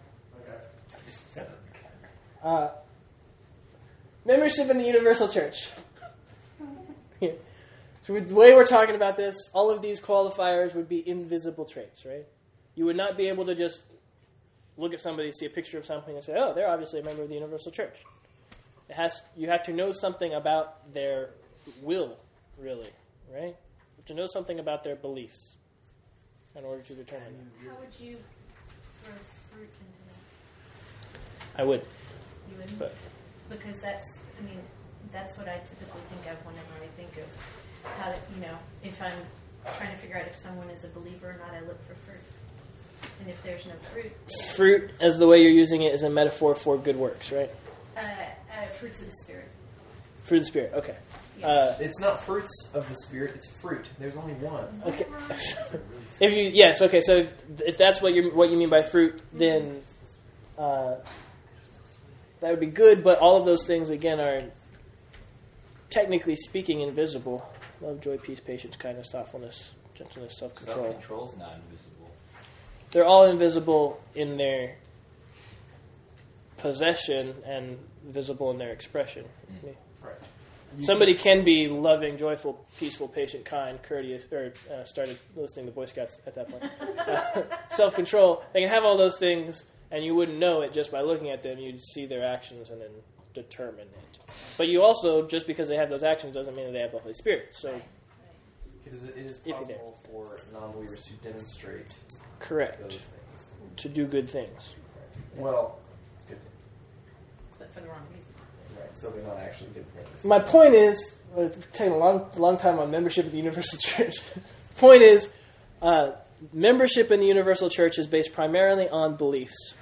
Okay. Membership in the Universal Church. Yeah. So the way we're talking about this, all of these qualifiers would be invisible traits, right? You would not be able to just look at somebody, see a picture of something, and say, "Oh, they're obviously a member of the Universal Church." You have to know something about their will, really, right? You have to know something about their beliefs in order to determine that. How would you grow fruit into that? I would, You wouldn't? but Because that's what I typically think of whenever I think of how to, if I'm trying to figure out if someone is a believer or not, I look for fruit. And if there's no fruit... Fruit, as the way you're using it, is a metaphor for good works, right? Fruits of the Spirit. Fruit of the Spirit, okay. Yes. It's not fruits of the Spirit, it's fruit. There's only one. Okay. Yes, okay, so if that's what you mean by fruit, then that would be good, but all of those things, again, are technically speaking invisible. Love, joy, peace, patience, kindness, thoughtfulness, gentleness, self-control. Self-control's not invisible. They're all invisible in their possession and visible in their expression. Right. Somebody can be loving, joyful, peaceful, patient, kind, courteous, or started listening to Boy Scouts at that point. Self-control. They can have all those things, and you wouldn't know it just by looking at them. You'd see their actions and then determine it. But you also, just because they have those actions, doesn't mean that they have the Holy Spirit. So, Because it is possible for non-believers to demonstrate correct, those things. to do good things. Well, good. But for the wrong reason. Right, so they're not actually good things. My point is, we're taking a long time on membership of the Universal Church. Point is, membership in the Universal Church is based primarily on beliefs.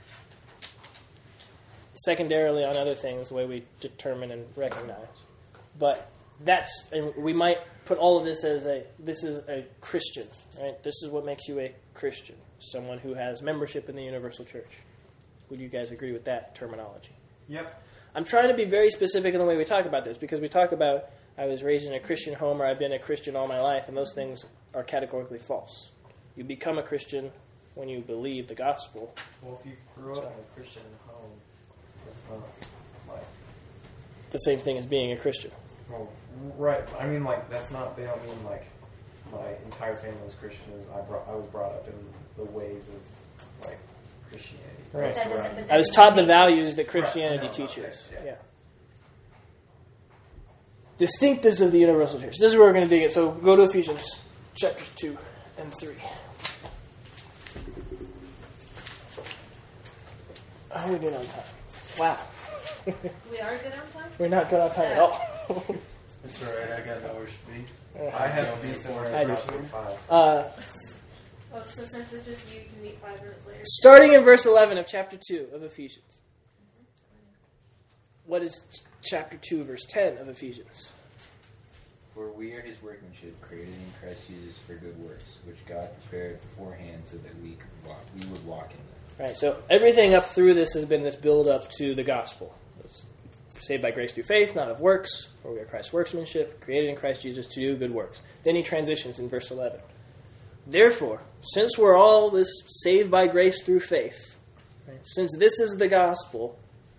Secondarily on other things, the way we determine and recognize. But and we might put all of this as this is a Christian, right? This is what makes you a Christian. Someone who has membership in the Universal Church. Would you guys agree with that terminology? Yep. I'm trying to be very specific in the way we talk about this, because we talk about I was raised in a Christian home or I've been a Christian all my life, and those things are categorically false. You become a Christian when you believe the gospel. Well, if you grew up in a Christian home, that's not like... The same thing as being a Christian. Well, right. I mean, like, that's not... They don't mean, like, my entire family was Christians. I was brought up in the ways of, like, Christianity. Right. That doesn't- but that I was doesn't taught the make- values that Christianity Right. teaches. Yeah. Distinctives of the Universal Church. This is where we're going to dig it. So go to Ephesians chapters 2 and 3. How are we doing on time? Wow. We are good on time? We're not good on time at all. It's alright, I got nowhere to speak. I have these I do. five. Oh, so since it's just you can meet 5 minutes later. Starting in verse 11 of chapter 2 of Ephesians. What is chapter 2, verse 10 of Ephesians? For we are his workmanship, created in Christ Jesus for good works, which God prepared beforehand so that we would walk in them. Right, so everything up through this has been this build up to the gospel. It's saved by grace through faith, not of works, for we are Christ's workmanship, created in Christ Jesus to do good works. Then he transitions in verse 11. Therefore, since we're all this saved by grace through faith, right, since this is the gospel,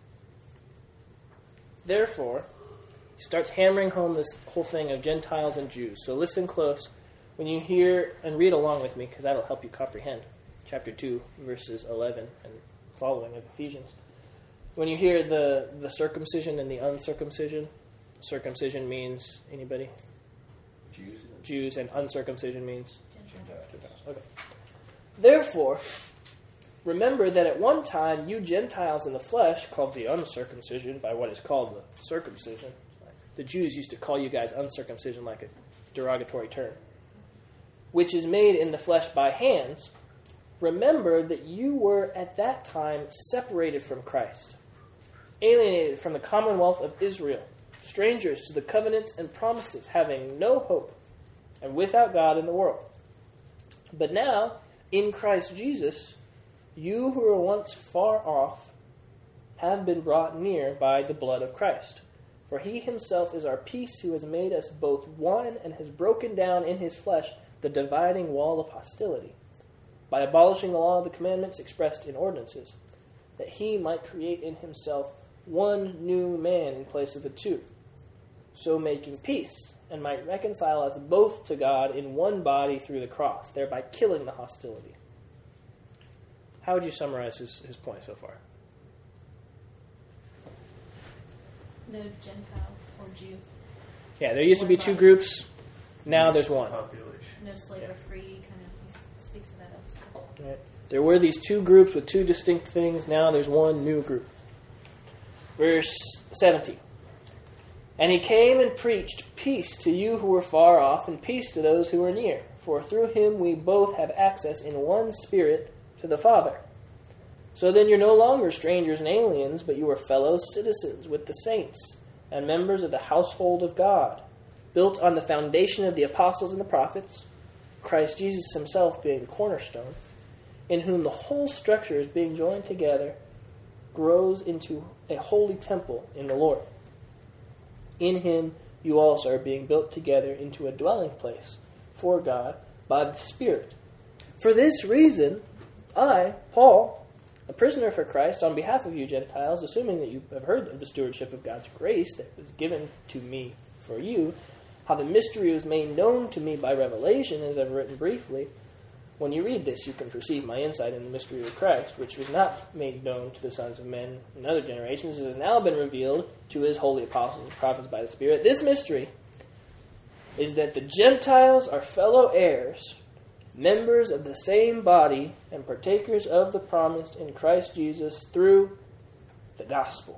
therefore, he starts hammering home this whole thing of Gentiles and Jews. So listen close when you hear, and read along with me, because that'll help you comprehend. Chapter 2, verses 11 and following of Ephesians. When you hear the circumcision and the uncircumcision, circumcision means, anybody? Jews, and uncircumcision means? Gentiles. Okay. Therefore, remember that at one time you Gentiles in the flesh, called the uncircumcision by what is called the circumcision. The Jews used to call you guys uncircumcision like a derogatory term. Which is made in the flesh by hands. Remember that you were at that time separated from Christ, alienated from the commonwealth of Israel, strangers to the covenants and promises, having no hope, and without God in the world. But now, in Christ Jesus, you who were once far off have been brought near by the blood of Christ. For he himself is our peace, who has made us both one and has broken down in his flesh the dividing wall of hostility, by abolishing the law of the commandments expressed in ordinances, that he might create in himself one new man in place of the two, so making peace, and might reconcile us both to God in one body through the cross, thereby killing the hostility. How would you summarize his point so far? No Gentile or Jew. Yeah, there used to be two groups. Now there's one. No slave or free. Kind of speaks of that also. Right. There were these two groups with two distinct things. Now there's one new group. Verse 17. And he came and preached peace to you who were far off and peace to those who were near. For through him we both have access in one Spirit to the Father. So then you're no longer strangers and aliens, but you are fellow citizens with the saints and members of the household of God, built on the foundation of the apostles and the prophets, Christ Jesus himself being the cornerstone, in whom the whole structure is being joined together, grows into a holy temple in the Lord. In him you also are being built together into a dwelling place for God by the Spirit. For this reason, I, Paul, a prisoner for Christ, on behalf of you Gentiles, assuming that you have heard of the stewardship of God's grace that was given to me for you, how the mystery was made known to me by revelation, as I've written briefly. When you read this, you can perceive my insight in the mystery of Christ, which was not made known to the sons of men in other generations, as has now been revealed to his holy apostles and prophets by the Spirit. This mystery is that the Gentiles are fellow heirs, members of the same body, and partakers of the promise in Christ Jesus through the gospel.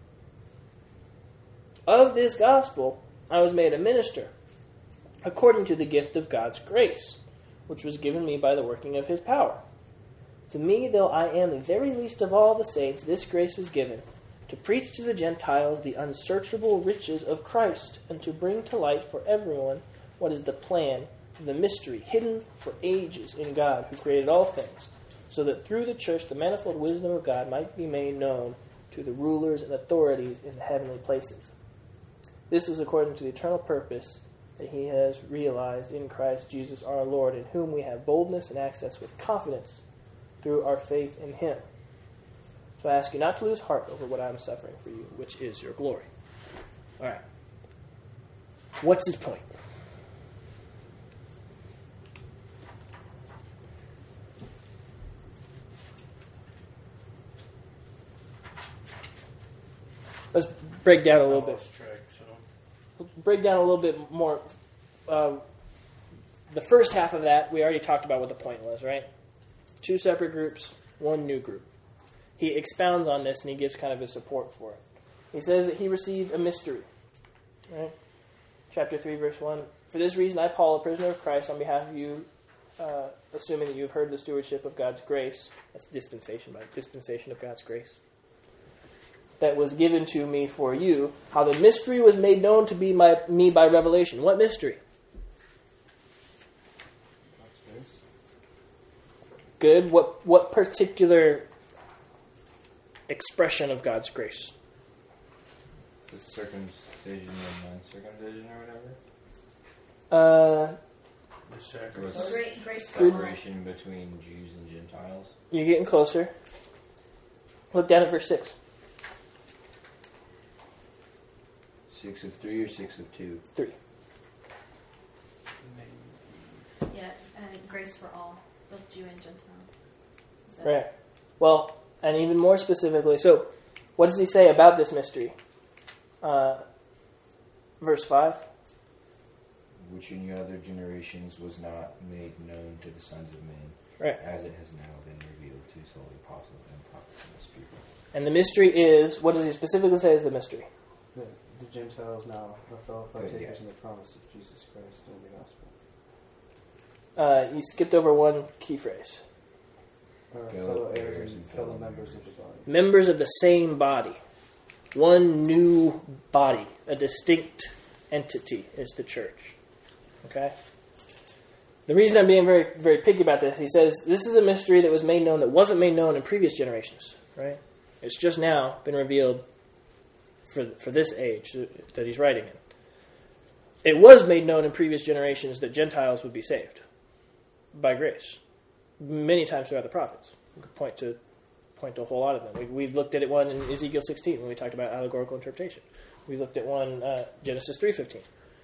Of this gospel I was made a minister, according to the gift of God's grace, which was given me by the working of his power. To me, though I am the very least of all the saints, this grace was given, to preach to the Gentiles the unsearchable riches of Christ, and to bring to light for everyone what is the plan, the mystery, hidden for ages in God, who created all things, so that through the church the manifold wisdom of God might be made known to the rulers and authorities in the heavenly places. This was according to the eternal purpose that he has realized in Christ Jesus our Lord, in whom we have boldness and access with confidence through our faith in him. So I ask you not to lose heart over what I am suffering for you, which is your glory. All right. What's his point? Let's break down a little bit. Break down a little bit more. The first half of that, we already talked about what the point was, right? 2 separate groups, 1 new group. He expounds on this and he gives kind of his support for it. He says that he received a mystery. Right? Chapter 3, verse 1. For this reason, I, Paul, a prisoner of Christ, on behalf of you, assuming that you have heard the stewardship of God's grace. That's dispensation, by dispensation of God's grace. That was given to me for you, how the mystery was made known to be me by revelation. What mystery? Good. What particular expression of God's grace? The circumcision and non-circumcision or whatever? The sacrifice. Grace. Separation between Jews and Gentiles. You're getting closer. Look down at verse 6. 6 of 3 or 6 of 2? 3. Yeah, grace for all, both Jew and Gentile. Right. Well, and even more specifically, so what does he say about this mystery? Verse 5. Which in other generations was not made known to the sons of men, Right. as it has now been revealed to his holy apostles and prophets in the Spirit. And the mystery is, what does he specifically say is the mystery? The Gentiles now are fellow partakers in the promise of Jesus Christ and the gospel. You skipped over one key phrase. Fellow heirs and fellow members of the body. Members of the same body. One new body. A distinct entity is the church. Okay? The reason I'm being very, very picky about this, he says, this is a mystery that was made known that wasn't made known in previous generations. Right? It's just now been revealed for this age that he's writing in. It was made known in previous generations that Gentiles would be saved by grace. Many times throughout the prophets. We could point to a whole lot of them. We looked at it one in Ezekiel 16 when we talked about allegorical interpretation. We looked at one Genesis 3:15.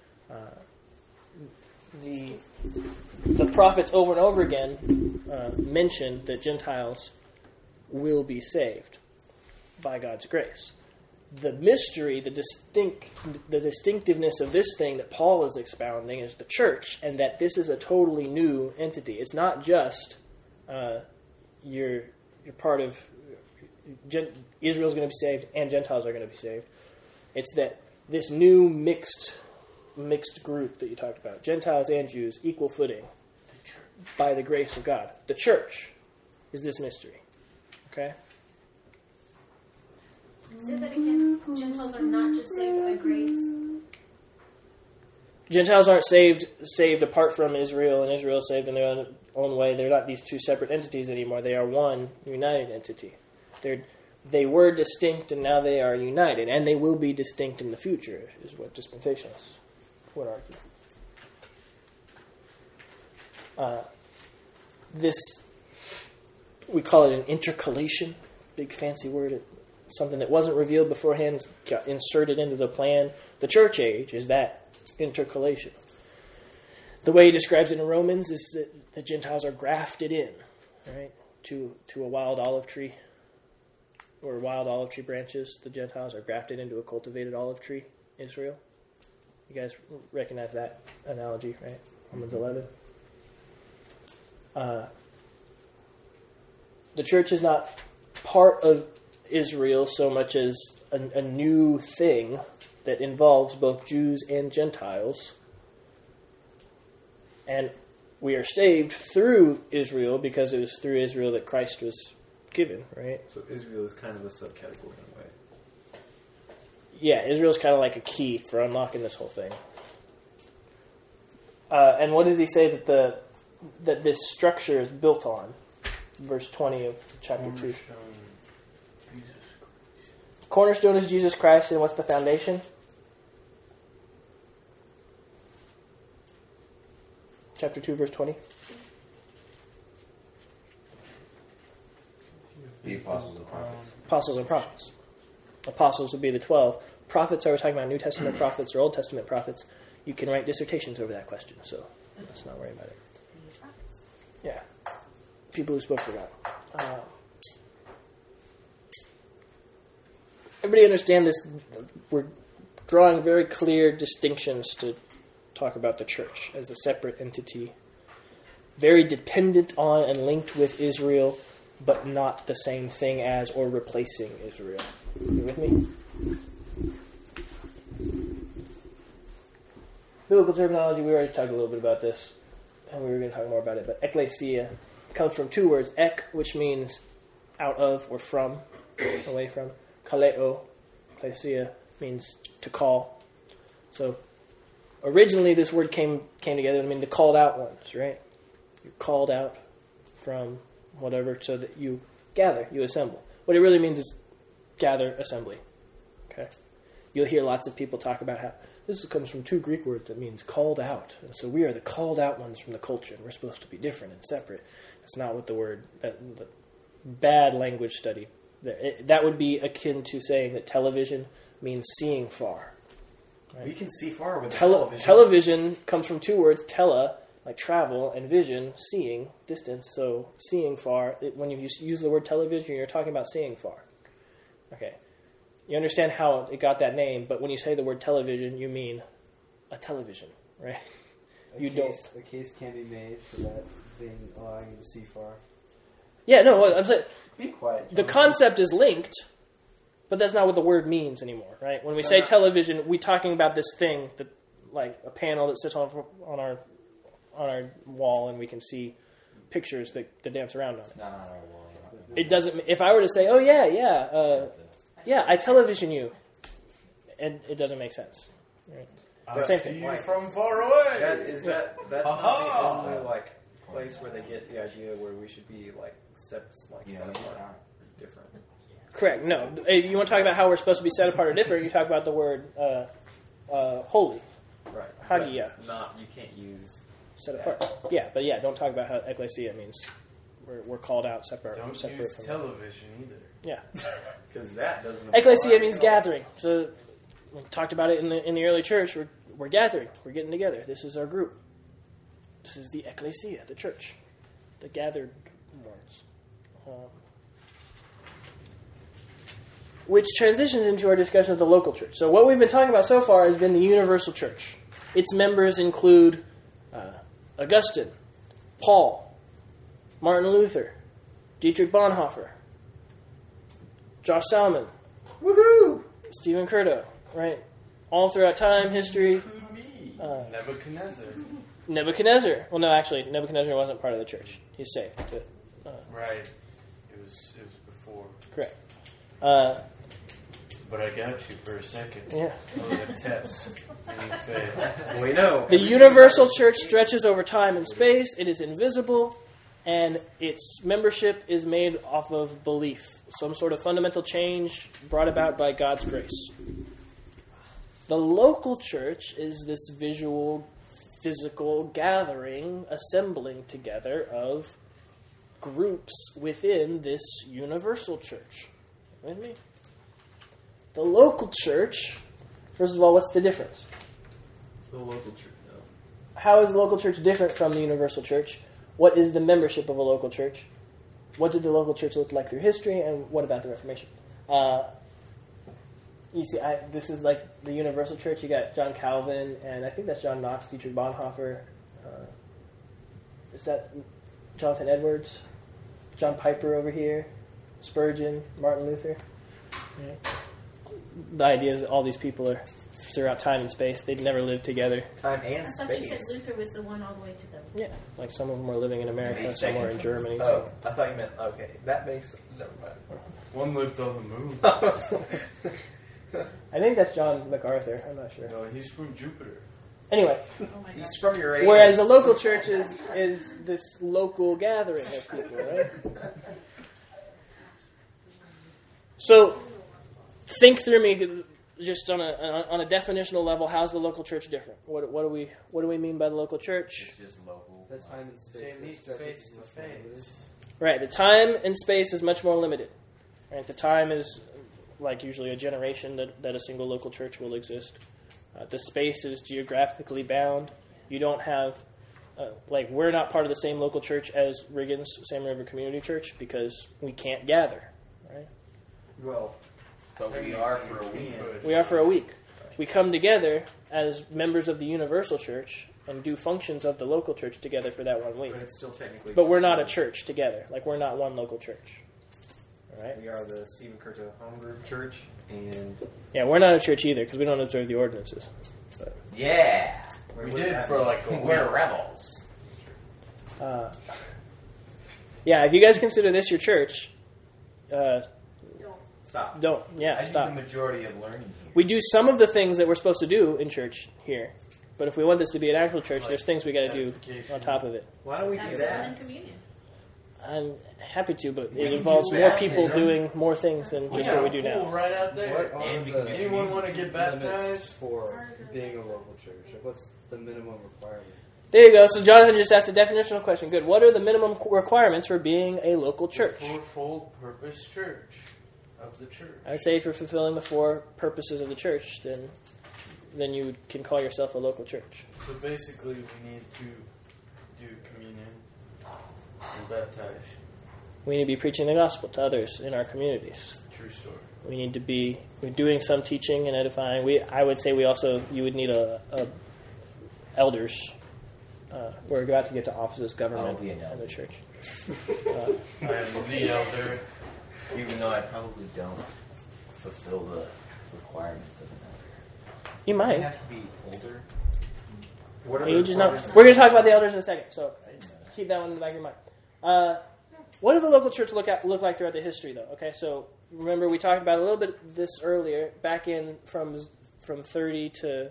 The prophets over and over again mentioned that Gentiles will be saved by God's grace. The mystery, the distinctiveness of this thing that Paul is expounding is the church, and that this is a totally new entity. It's not just you're part of Israel's going to be saved and Gentiles are going to be saved. It's that this new mixed group that you talked about, Gentiles and Jews, equal footing by the grace of God. The church is this mystery. Okay? Say that again. Gentiles are not just saved by grace. Gentiles aren't saved apart from Israel, and Israel is saved in their own way. They're not these two separate entities anymore. They are one united entity. They were distinct, and now they are united, and they will be distinct in the future, is what dispensationalists would argue. This, we call it an intercalation, big fancy word. Something that wasn't revealed beforehand got inserted into the plan. The church age is that intercalation. The way he describes it in Romans is that the Gentiles are grafted in, right, to a wild olive tree, or wild olive tree branches. The Gentiles are grafted into a cultivated olive tree, Israel. You guys recognize that analogy, right? Romans 11. The church is not part of Israel so much as a new thing that involves both Jews and Gentiles. And we are saved through Israel because it was through Israel that Christ was given, right? So Israel is kind of a subcategory in a way. Yeah, Israel's kind of like a key for unlocking this whole thing. And what does he say that this structure is built on? Verse 20 of chapter 2. Cornerstone is Jesus Christ, and what's the foundation? Chapter 2, verse 20. The apostles and prophets. Apostles and prophets. Apostles would be the 12. Prophets, are we talking about New Testament prophets or Old Testament prophets? You can write dissertations over that question, so let's not worry about it. Yeah. People who spoke for God. Everybody understand this? We're drawing very clear distinctions to talk about the church as a separate entity, very dependent on and linked with Israel, but not the same thing as or replacing Israel. You with me? Biblical terminology, we already talked a little bit about this, and we were going to talk more about it, but ecclesia comes from two words, ek, which means out of or from, away from. Kaleo, ecclesia, means to call. So, originally this word came together to mean the called out ones, right? You're called out from whatever so that you gather, you assemble. What it really means is gather, assembly. Okay? You'll hear lots of people talk about how this comes from two Greek words that means called out. And so we are the called out ones from the culture, and we're supposed to be different and separate. That's not what the word, the bad language study. That would be akin to saying that television means seeing far. Right? We can see far with television. Television comes from two words, tele, like travel, and vision, seeing, distance. So seeing far, when you use the word television, you're talking about seeing far. Okay. You understand how it got that name, but when you say the word television, you mean a television, right? A case can be made for that being allowing you to see far. Yeah, no, what I'm saying... Be quiet, John. The concept is linked, but that's not what the word means anymore, right? When we say television, we're talking about this thing, that, like a panel that sits on our wall, and we can see pictures that dance around on it. It's not on our wall. It doesn't. If I were to say, "Oh yeah, I television you," and it doesn't make sense. Right? I Same see thing. you from far away. That's not the like place where they get the idea where we should be like set apart, different. Correct. No, if you want to talk about how we're supposed to be set apart or different, you talk about the word holy. Right. Hagia. You can't use Set apart. Yeah, but don't talk about how ecclesia means. We're called out separate. Don't separate use from television either. Yeah. because that doesn't. Ecclesia means gathering. So we talked about it in the early church. We're gathering. We're getting together. This is our group. This is the ecclesia, the church, the gathered ones. Which transitions into our discussion of the local church. So what we've been talking about so far has been the universal church. Its members include Augustine, Paul, Martin Luther, Dietrich Bonhoeffer, Josh Salmon, Woohoo! Stephen Curto, right? all throughout time, history. Nebuchadnezzar. Well, no, actually, Nebuchadnezzar wasn't part of the church. He's saved. But, right. It was before. Correct. But I got you for a second. Yeah. A test. And you failed. We know. The universal church stretches over time and space. It is invisible, and its membership is made off of belief, some sort of fundamental change brought about by God's grace. The local church is this visual, physical gathering, assembling together of groups within this universal church. With me? The local church, first of all, what's the difference? The local church, no. How is the local church different from the universal church? What is the membership of a local church? What did the local church look like through history, and what about the Reformation? You see, this is like the universal church. You got John Calvin, and I think that's John Knox, Dietrich Bonhoeffer. Is that Jonathan Edwards? John Piper over here? Spurgeon? Martin Luther? Right. The idea is that all these people are throughout time and space. They'd never lived together. Time and I thought you said Luther was the one all the way to the... Yeah, like some of them are living in America, some are in Germany. Oh, I thought you meant, okay, that makes... Never mind. One lived on the moon. I think that's John MacArthur. I'm not sure. No, he's from Jupiter. Anyway, Oh my God. He's from Uranus. whereas the local church is this local gathering of people, right? So, think through me just on a definitional level. How's the local church different? What do we mean by the local church? It's just local. The time and space. They meet face to face. Right, the time and space is much more limited. Right, the time is like usually a generation that a single local church will exist. The space is geographically bound. You don't have, we're not part of the same local church as Riggins, Salmon River Community Church, because we can't gather, right? Well, But we are for a week. We are for a week. We come together as members of the universal church and do functions of the local church together for that 1 week. but it's still technically... But we're not a church together. Like, we're not one local church. All right? We are the Stephen Curto Home Group Church, and... Yeah, we're not a church either, because we don't observe the ordinances. But, Yeah. We did for like a We're week. rebels. yeah, if you guys consider this your church, Stop. don't. Yeah, I think stop. the majority of learning here. We do some of the things that we're supposed to do in church here. But if we want this to be an actual church, there's things we got to do Edification. on top of it. Why don't we do Baptism and that? communion. I'm happy to, but We it can involves do more baptism. people doing more things than just what we do now. Right out there. What are And we the can- Anyone want to get limits baptized? for being a local church? Like, what's the minimum requirement? There you go. So Jonathan just asked a definitional question. Good. What are the minimum requirements for being a local church? Fourfold purpose church of the church. I'd say if you're fulfilling the four purposes of the church, then you can call yourself a local church. So basically, we need to do communion and baptize. We need to be preaching the gospel to others in our communities. True story. We need to be doing some teaching and edifying. I would say you would need a elders. We're about to get to offices, government, I'll be an and elder. the church. I am the elder. Even though I probably don't fulfill the requirements of an elder. You You might. have to be older. What are You the just know. requirements? We're going to talk about the elders in a second, so I didn't know that. keep that one in the back of your mind. What did the local church look like throughout the history, though? Okay, so remember we talked about a little bit this earlier, back in from 30 to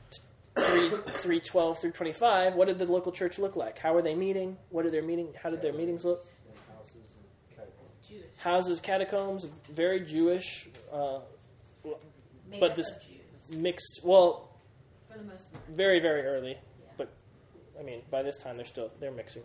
312 through 25. What did the local church look like? How were they meeting? How did their meetings look? Houses, catacombs, very Jewish, Made but up this of Jews, mixed. Well, for the most part. very, very early, but I mean, by this time they're mixing.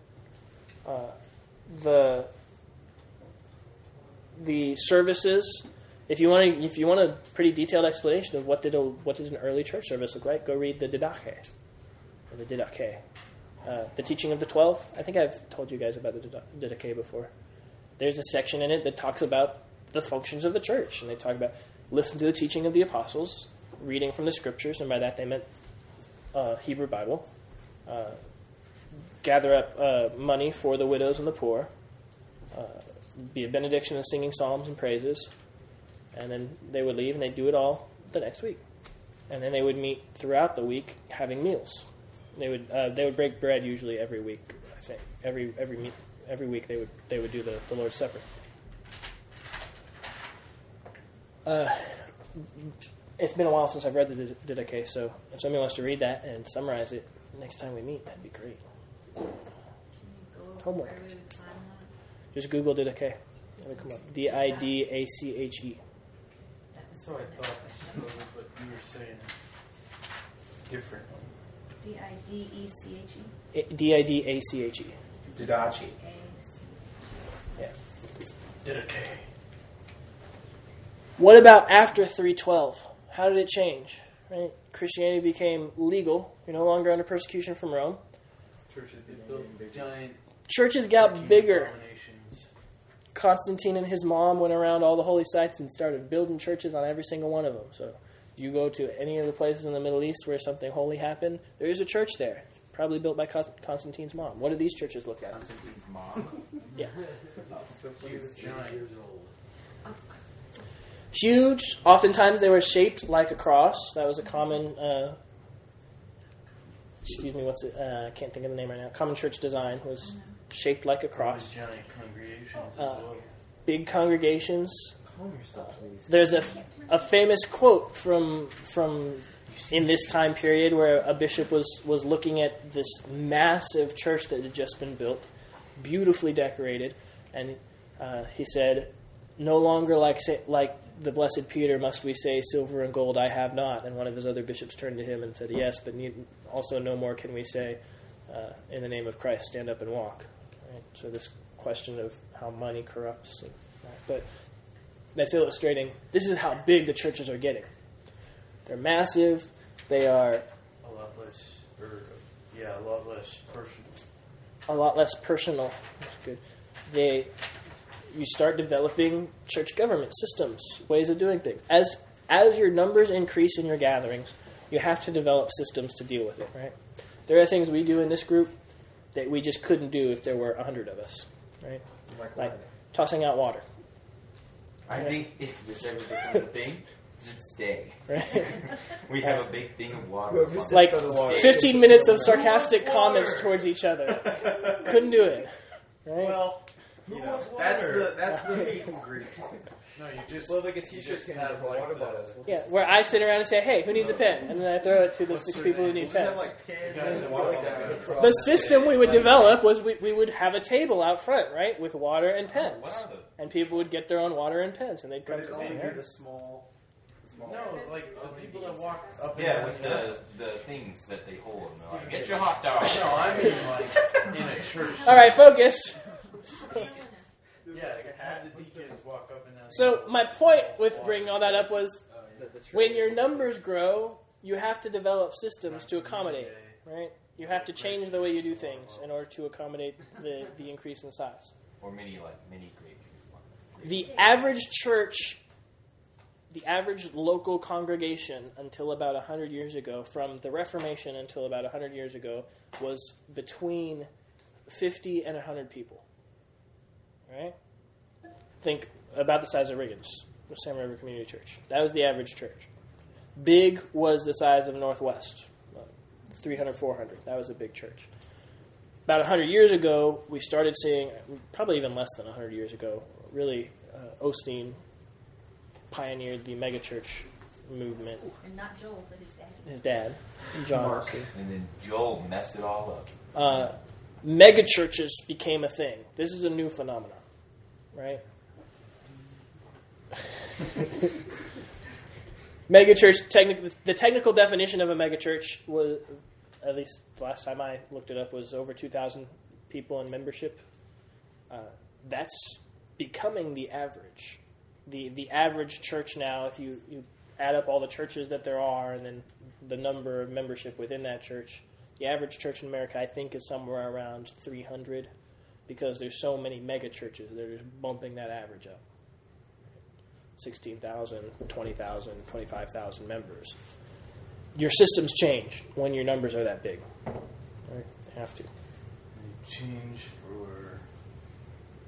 The services. If you want a pretty detailed explanation of what did an early church service look like, go read the Didache, or the Didache, the teaching of the 12. I think I've told you guys about the Didache before. There's a section in it that talks about the functions of the church, and they talk about listen to the teaching of the apostles, reading from the scriptures, and by that they meant Hebrew Bible, gather up money for the widows and the poor, be a benediction and singing psalms and praises, and then they would leave and they'd do it all the next week. and then they would meet throughout the week having meals. They would break bread usually every week. I think every week they would do the Lord's Supper. It's been a while since I've read the Didache, so if somebody wants to read that and summarize it next time we meet, that'd be great. Homework. Just Google Didache. It'll come up. Didache. That's what I thought, but you were saying differently. Dideche. Didache. Didache. Yeah. Didache. What about after 312? How did it change? Right? Christianity became legal. You're no longer under persecution from Rome. Churches get built giant. Churches got bigger. Denominations. Constantine and his mom went around all the holy sites and started building churches on every single one of them. So if you go to any of the places in the Middle East where something holy happened, there is a church there. Probably built by Constantine's mom. What do these churches look like? Constantine's mom. Yeah. Giant. Huge. Oftentimes they were shaped like a cross. That was a common, I can't think of the name right now. Common church design was shaped like a cross. Giant congregations as well. Big congregations. Calm yourself, please. There's a famous quote from in this time period where a bishop was looking at this massive church that had just been built, beautifully decorated, and he said, "No longer like the blessed Peter must we say, 'Silver and gold I have not.'" And one of his other bishops turned to him and said, "Yes, but also no more can we say, 'In the name of Christ, stand up and walk.'" Right? So this question of how money corrupts, but that's illustrating. This is how big the churches are getting. They're massive. They are A lot less personal. a lot less personal. That's good. You start developing church government systems, ways of doing things. As your numbers increase in your gatherings, you have to develop systems to deal with it, right? There are things we do in this group that we just couldn't do if there were 100 of us, right? Like tossing out water. I think if this ever becomes a thing, it should stay. Right? We have a big thing of water. Like 15 minutes of sarcastic comments towards each other. Couldn't do it. Right? Well, that's the hateful Greek. No, you just. Well, like a t-shirt can have like water the- bottles. Yeah, where I sit around and say, "Hey, who needs a pen?" And then I throw it to the What's 6 their people who name? need pens. You guys have walked down. The system we would develop was we would have a table out front, right, with water and pens. What are those? And people would get their own water and pens, and they'd But come it's to only me. near the small. No, like the people that walk up and Yeah, down. with the things that they hold. And they're like, get your hot dog. No, I mean like in a church. All right, focus. Yeah, like have the deacons walk up and down. So my point with bringing all that up was when your numbers grow, you have to develop systems to accommodate, right? You have to change the way you do things in order to accommodate the increase in size. Or mini grape. The average church, the average local congregation until about 100 years ago, from the Reformation until about 100 years ago, was between 50 and 100 people. Right? Think about the size of Riggins, Sam River Community Church. That was the average church. Big was the size of Northwest, 300, 400. That was a big church. About 100 years ago, we started seeing, probably even less than 100 years ago, really, Osteen pioneered the megachurch movement. And not Joel, but his dad. His dad, John Osteen. And then Joel messed it all up. Megachurches became a thing. This is a new phenomenon, right? Megachurch, the technical definition of a megachurch was, at least the last time I looked it up, was over 2,000 people in membership. That's becoming the average. The average church now, if you add up all the churches that there are and then the number of membership within that church, the average church in America, I think, is somewhere around 300 because there's so many mega churches. They're just bumping that average up. 16,000, 20,000, 25,000 members. Your systems change when your numbers are that big. Right? You have to. They change for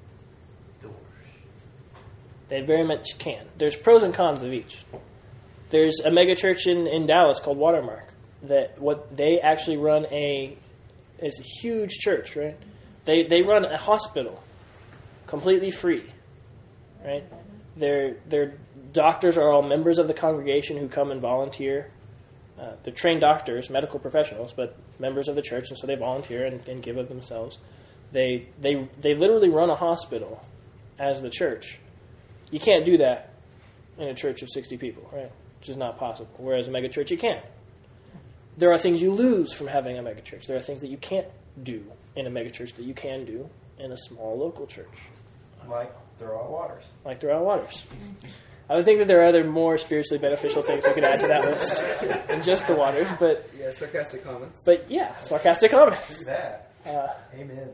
doors. They very much can. There's pros and cons of each. There's a mega church in Dallas called Watermark that what they actually run is a huge church, right? They run a hospital completely free, right? Their doctors are all members of the congregation who come and volunteer. They're trained doctors, medical professionals, but members of the church, and so they volunteer and give of themselves. They literally run a hospital as the church. You can't do that in a church of 60 people, right? Which is not possible. Whereas a megachurch, you can. There are things you lose from having a megachurch. There are things that you can't do in a megachurch that you can do in a small local church. Like throw out waters. Like throw out waters. I would think that there are other more spiritually beneficial things we could add to that list than just the waters, but... Yeah, sarcastic comments. But yeah, sarcastic comments. Do that. Amen.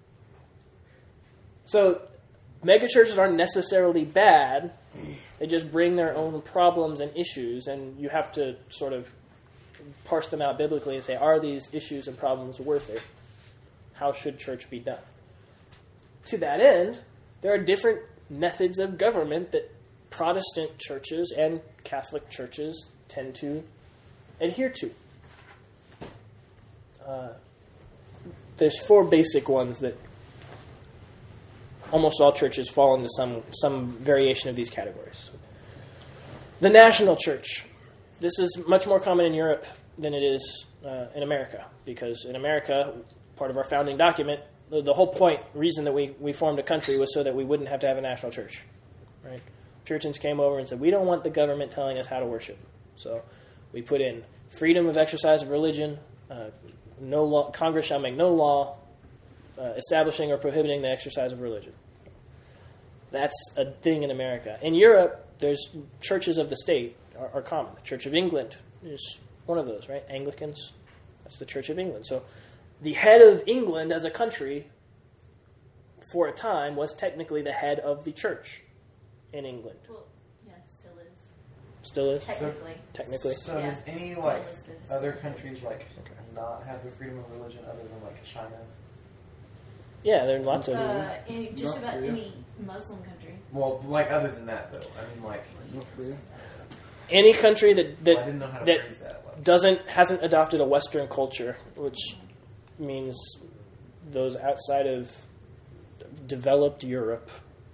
So, megachurches aren't necessarily bad. They just bring their own problems and issues, and you have to sort of parse them out biblically and say, are these issues and problems worth it? How should church be done? To that end, there are different methods of government that Protestant churches and Catholic churches tend to adhere to. There's 4 basic ones that almost all churches fall into some variation of these categories. The national church. This is much more common in Europe than it is in America, because in America, part of our founding document, the whole reason that we formed a country was so that we wouldn't have to have a national church. Right? Puritans came over and said, we don't want the government telling us how to worship. So we put in freedom of exercise of religion, no law, Congress shall make no law establishing or prohibiting the exercise of religion. That's a thing in America. In Europe, there's churches of the state are common. The Church of England is one of those, right? Anglicans, that's the Church of England. So the head of England as a country, for a time, was technically the head of the church in England. Well, yeah, it still is. Still is? Technically. So Yeah. does any other countries not have the freedom of religion other than China? Yeah, there are lots of Just about any Muslim country. Well, other than that though, I mean any country that I didn't know how to phrase that. Hasn't adopted a Western culture, which means those outside of developed Europe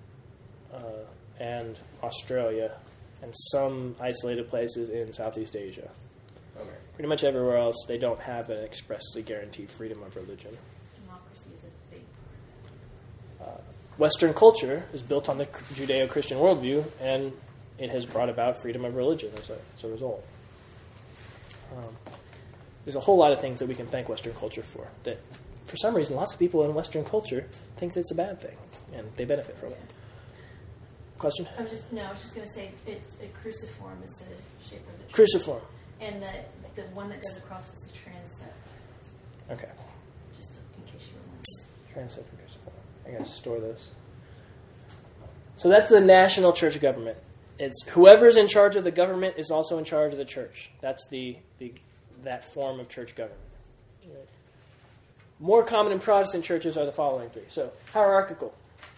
and Australia and some isolated places in Southeast Asia. Okay. Pretty much everywhere else, they don't have an expressly guaranteed freedom of religion. Democracy is a big part. Western culture is built on the Judeo-Christian worldview, and it has brought about freedom of religion as a result. There's a whole lot of things that we can thank Western culture for. That, for some reason, lots of people in Western culture think that it's a bad thing, and they benefit from it. Question? I was just going to say a cruciform is the shape of the church. Cruciform. And the one that goes across is the transept. Okay. Just in case you were wondering. Transept and cruciform. I gotta store this. So that's the national church government. It's whoever's in charge of the government is also in charge of the church. That's that form of church government. Right. More common in Protestant churches are the following 3. So hierarchical.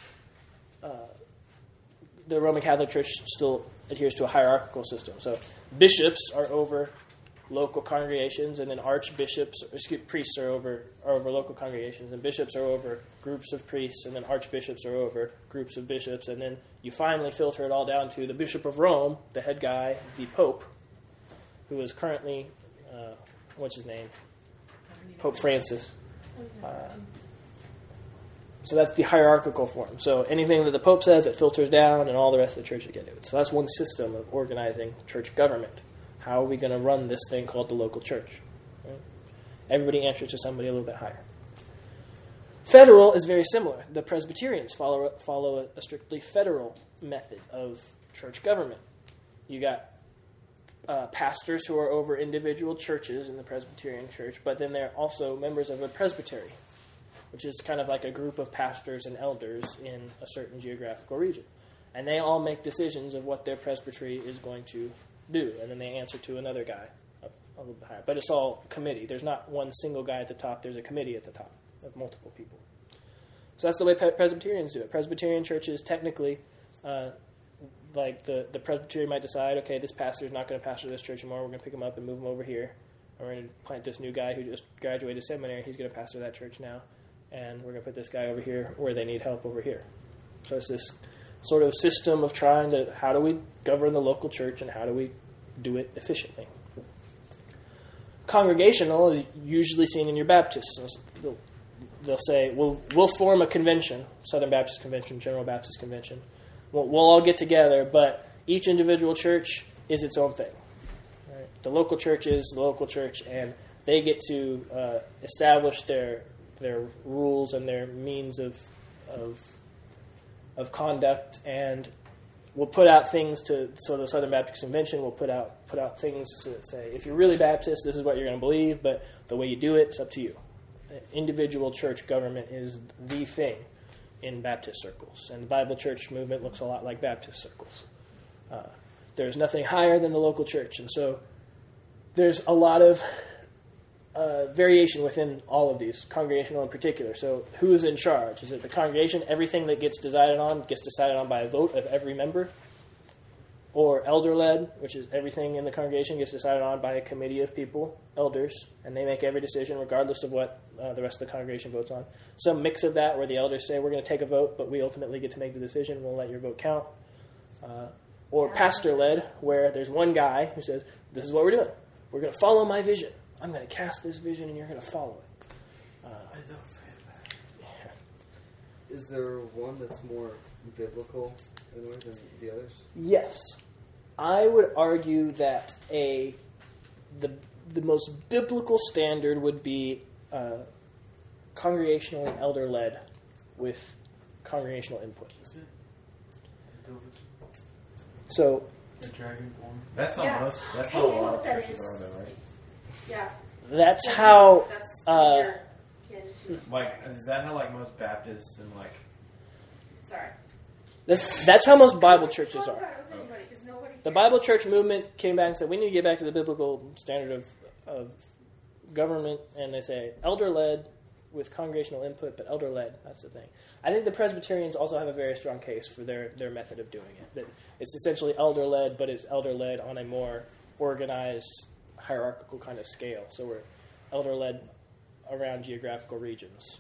The Roman Catholic Church still adheres to a hierarchical system. So bishops are over local congregations, and then priests are over local congregations, and bishops are over groups of priests, and then archbishops are over groups of bishops, and then you finally filter it all down to the Bishop of Rome, the head guy, the Pope, who is currently, what's his name? Pope Francis. So that's the hierarchical form. So anything that the Pope says, it filters down, and all the rest of the church get it. So that's one system of organizing church government. How are we going to run this thing called the local church? Right? Everybody answers to somebody a little bit higher. Federal is very similar. The Presbyterians follow a strictly federal method of church government. You got pastors who are over individual churches in the Presbyterian church, but then they're also members of a presbytery, which is kind of like a group of pastors and elders in a certain geographical region. And they all make decisions of what their presbytery is going to do, and then they answer to another guy a little bit higher. But it's all committee. There's not one single guy at the top. There's a committee at the top of multiple people. So that's the way Presbyterians do it. Presbyterian churches, technically, like the Presbyterian might decide, okay, this pastor is not going to pastor this church anymore. We're going to pick him up and move him over here. And we're going to plant this new guy who just graduated seminary. He's going to pastor that church now. And we're going to put this guy over here where they need help over here. So it's this sort of system of trying to, how do we govern the local church and how do we do it efficiently? Congregational is usually seen in your Baptists. They'll say, we'll form a convention, Southern Baptist Convention, General Baptist Convention. We'll all get together, but each individual church is its own thing. Right? The local church is the local church, and they get to establish their rules and their means of conduct, and we'll put out things so the Southern Baptist Convention will put out things that say, if you're really Baptist, this is what you're going to believe, but the way you do it is up to you. Individual church government is the thing in Baptist circles, and the Bible church movement looks a lot like Baptist circles. There's nothing higher than the local church, and so there's a lot of variation within all of these, congregational in particular. So who is in charge? Is it the congregation? Everything that gets decided on by a vote of every member? Or elder-led, which is everything in the congregation gets decided on by a committee of people, elders, and they make every decision regardless of what the rest of the congregation votes on. Some mix of that where the elders say, we're going to take a vote, but we ultimately get to make the decision. We'll let your vote count. Or pastor-led, where there's one guy who says, this is what we're doing. We're going to follow my vision. I'm going to cast this vision, and you're going to follow it. I don't feel that. Yeah. Is there one that's more biblical than the others? Yes. I would argue that the most biblical standard would be congregational and elder-led with congregational input. Is it? So the Dragonborn. That's how most. That's how a lot of churches are, though, right? Yeah. That's how. Like, is that how most Baptists and Sorry. That's how most Bible churches are. The Bible church movement came back and said, we need to get back to the biblical standard of government, and they say elder-led with congregational input, but elder-led, that's the thing. I think the Presbyterians also have a very strong case for their method of doing it. That it's essentially elder-led, but it's elder-led on a more organized, hierarchical kind of scale. So we're elder-led around geographical regions.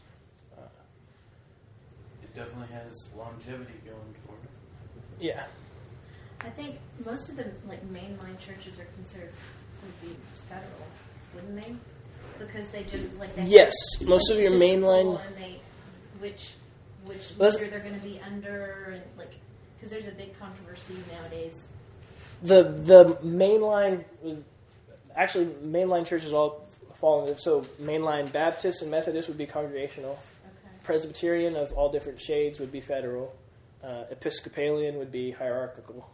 It definitely has longevity going for it. Yeah. I think most of the mainline churches are considered would be federal, wouldn't they? Because they just yes, most of your mainline and which leader they're going to be under, and because there's a big controversy nowadays. The mainline churches all fall into, so mainline Baptist and Methodist would be congregational. Okay. Presbyterian of all different shades would be federal. Episcopalian would be hierarchical.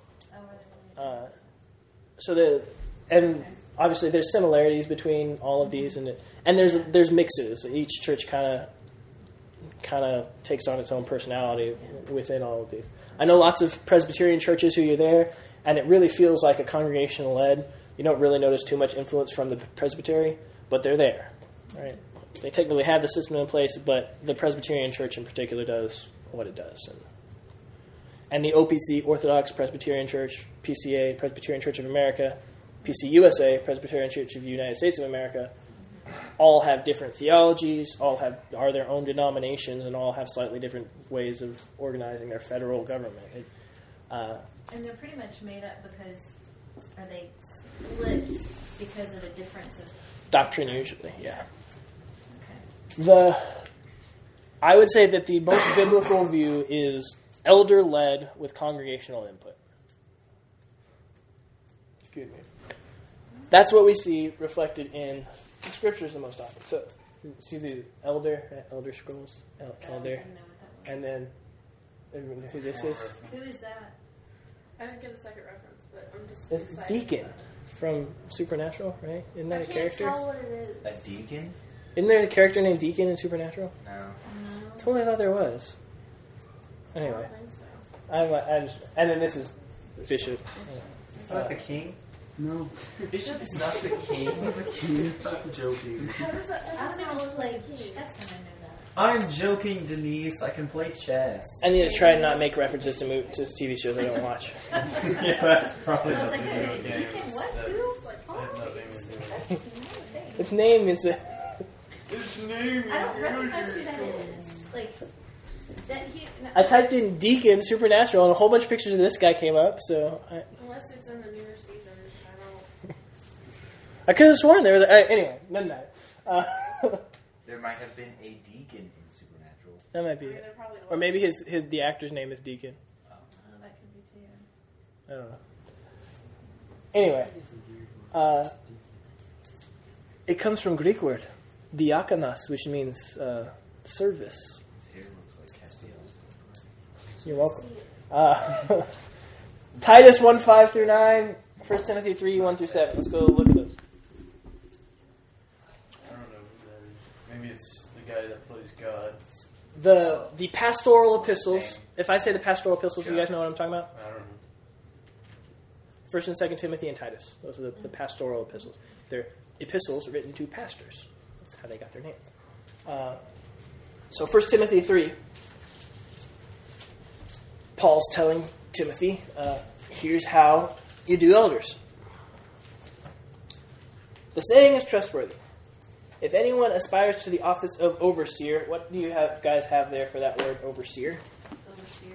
Obviously there's similarities between all of these, and there's mixes. Each church kind of takes on its own personality within all of these. I know lots of Presbyterian churches who you're there, and it really feels like a congregational led. You don't really notice too much influence from the presbytery, but they're there. Right? They technically have the system in place, but the Presbyterian church in particular does what it does. And the OPC, Orthodox Presbyterian Church, PCA, Presbyterian Church of America, PCUSA, Presbyterian Church of the United States of America, all have different theologies, are their own denominations, and all have slightly different ways of organizing their federal government. And they're pretty much made up because, are they split because of a difference of doctrine? Usually, yeah. Okay. I would say that the most biblical view is elder-led with congregational input. Excuse me. That's what we see reflected in the scriptures the most often. So, see the elder scrolls, elder, and then everyone knows who this is. Who is that? I didn't get the second reference, but I'm just It's excited. Deacon from Supernatural, right? Isn't that a character? I can't tell what it is. A deacon? Isn't there a character named Deacon in Supernatural? No. I totally thought there was. Anyway. I don't think so. And then this is Bishop. Is that the king? No. Bishop is not the king. I'm joking. How does that? I don't know, like chess, and I know that. I'm joking, Denise. I can play chess. I need to try and not make references to TV shows I don't watch. Yeah, that's probably I was the like, video you game. can what? That Who? had nothing to do with Its name is... His name I don't recognize who that is. Like, that he... No, I typed in Deacon Supernatural and a whole bunch of pictures of this guy came up, so... Unless it's in the newer seasons, I don't. I could have sworn there was... anyway, doesn't matter. There might have been a deacon in Supernatural. That might be I mean, it. there probably Or maybe the actor's name is Deacon. Oh, that could be too. I don't know. Anyway, it comes from Greek word, diakonos, which means service. His hair looks like Castiel's. You're welcome. Titus 1:5-9, 1 Timothy 3:1-7. Let's go look at those. I don't know who that is. Maybe it's the guy that plays God. The pastoral epistles. If I say the pastoral epistles, you guys know what I'm talking about? I don't know. 1 and 2 Timothy and Titus. Those are the pastoral epistles. They're epistles written to pastors. That's how they got their name. So 1 Timothy 3, Paul's telling Timothy, here's how you do elders. The saying is trustworthy. If anyone aspires to the office of overseer, what do you guys have there for that word, overseer? Overseer.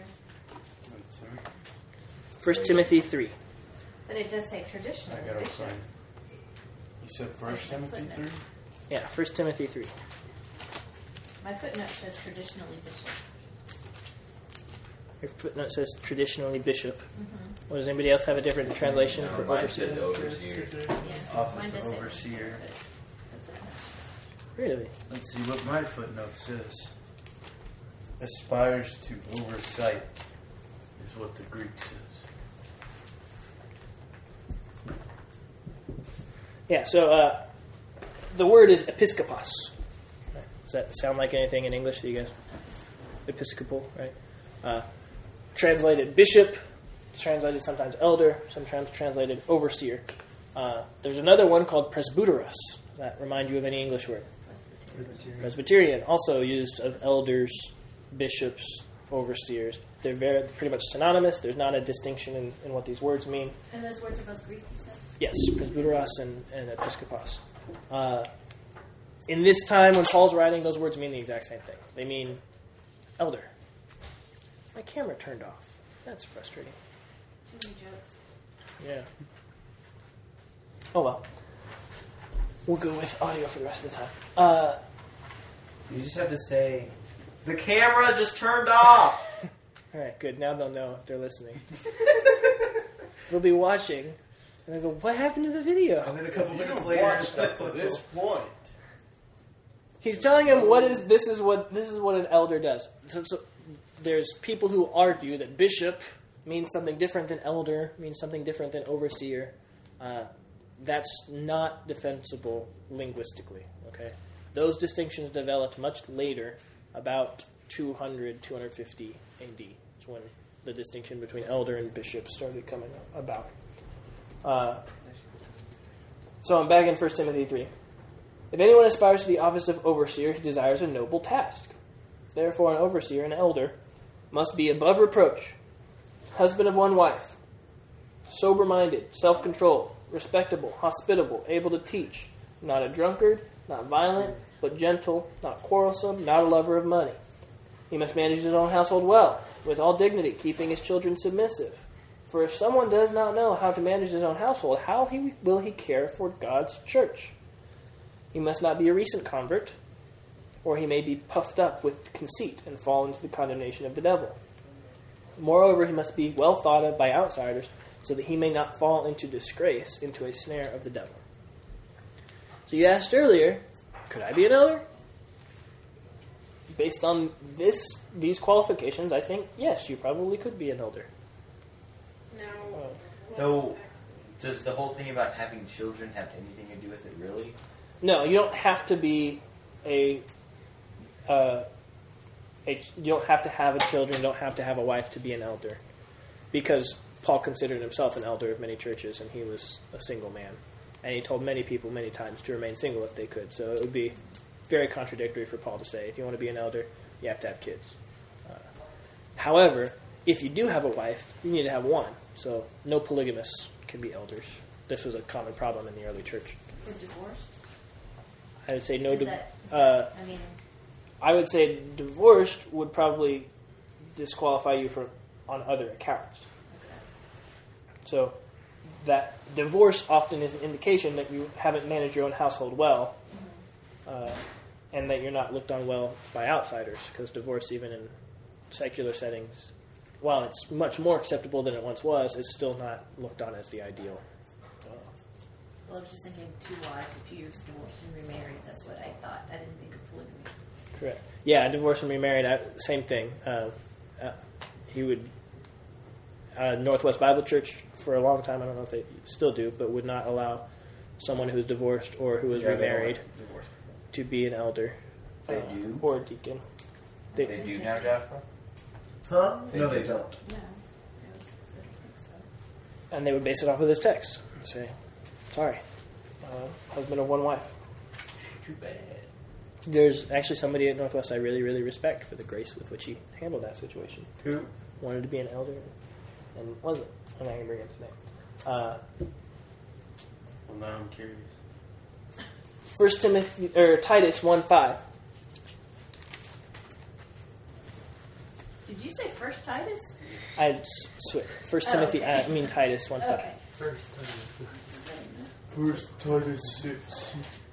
1 Timothy 3. But it does say traditional I gotta bishop. find. You said First Timothy 3? Yeah, 1 Timothy 3. My footnote says traditionally bishop. Your footnote says traditionally bishop. Mm-hmm. Well, does anybody else have a different translation for Mine overseer? says overseer. Yeah. Office Mine does of say overseer. Really? Let's see what my footnote says. Aspires to oversight is what the Greek says. Yeah, so the word is episkopos. Does that sound like anything in English to you guys? Episcopal, right? Translated bishop, translated sometimes elder, sometimes translated overseer. There's another one called presbyteros. Does that remind you of any English word? Presbyterian, also used of elders, bishops, overseers. They're pretty much synonymous. There's not a distinction in what these words mean. And those words are both Greek, you said? Yes, presbyteros and episkopos. In this time when Paul's writing, those words mean the exact same thing. They mean elder. My camera turned off. That's frustrating. Too many jokes. Yeah. Oh well. We'll go with audio for the rest of the time. You just have to say, the camera just turned off. All right, good. Now they'll know if they're listening. They'll be watching, and they'll go, "What happened to the video?" And then a couple minutes later, Watched up to this point. He's telling him this is what an elder does. So there's people who argue that bishop means something different than elder, means something different than overseer. That's not defensible linguistically. Okay, those distinctions developed much later, about 200, 250 AD. Is when the distinction between elder and bishop started coming about. So I'm back in 1 Timothy 3. If anyone aspires to the office of overseer, he desires a noble task. Therefore, an overseer, an elder, must be above reproach, husband of one wife, sober-minded, self-controlled, respectable, hospitable, able to teach, not a drunkard, not violent, but gentle, not quarrelsome, not a lover of money. He must manage his own household well, with all dignity, keeping his children submissive. For if someone does not know how to manage his own household, how will he care for God's church? He must not be a recent convert, or he may be puffed up with conceit and fall into the condemnation of the devil. Moreover, he must be well thought of by outsiders, so that he may not fall into disgrace, into a snare of the devil. So you asked earlier, could I be an elder? Based on these qualifications, I think, yes, you probably could be an elder. Now, Though, does the whole thing about having children have anything to do with it, really? No, you don't have to be you don't have to have a children, you don't have to have a wife to be an elder. Because Paul considered himself an elder of many churches, and he was a single man. And he told many people many times to remain single if they could. So it would be very contradictory for Paul to say, if you want to be an elder, you have to have kids. However, if you do have a wife, you need to have one. So no polygamists can be elders. This was a common problem in the early church. For divorced? I would say no. I mean, I would say divorced would probably disqualify you on other accounts. okay. So that divorce often is an indication that you haven't managed your own household well, and that you're not looked on well by outsiders, because divorce, even in secular settings, while it's much more acceptable than it once was, it's still not looked on as the ideal. Well, I was just thinking 2 wives, if you're divorced and remarried, that's what I thought. I didn't think of polygamy. Correct. Yeah, divorced and remarried, same thing. He would, Northwest Bible Church for a long time, I don't know if they still do, but would not allow someone who's divorced or who is remarried to be an elder They do? or a deacon. They do now, Joshua? Huh? They No, do. they don't. No. I don't think so. And they would base it off of this text and say, sorry, husband of one wife. Too bad. There's actually somebody at Northwest I really, really respect for the grace with which he handled that situation. Who? Wanted to be an elder and wasn't. I'm not going to bring up his name. Well, now I'm curious. 1 Timothy or Titus 1:5. Did you say First Titus? I switch. 1 Timothy. okay. I mean Titus 1:5. Okay. First Titus 6.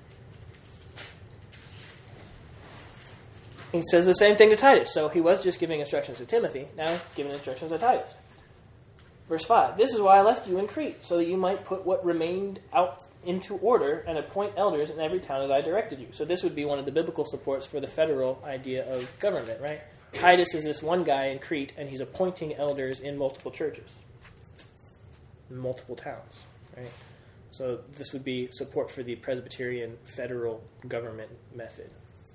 He says the same thing to Titus. So he was just giving instructions to Timothy. Now he's giving instructions to Titus. Verse 5. This is why I left you in Crete, so that you might put what remained out into order and appoint elders in every town as I directed you. So this would be one of the biblical supports for the federal idea of government, right? Titus is this one guy in Crete, and he's appointing elders in multiple churches, in multiple towns, right? So this would be support for the Presbyterian federal government method.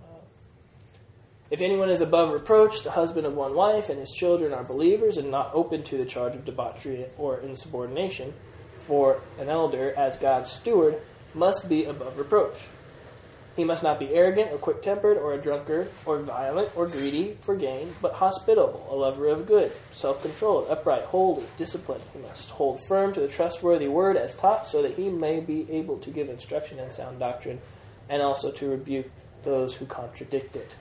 If anyone is above reproach, the husband of one wife, and his children are believers and not open to the charge of debauchery or insubordination, for an elder, as God's steward, must be above reproach. He must not be arrogant or quick-tempered or a drunkard or violent or greedy for gain, but hospitable, a lover of good, self-controlled, upright, holy, disciplined. He must hold firm to the trustworthy word as taught, so that he may be able to give instruction in sound doctrine and also to rebuke those who contradict it.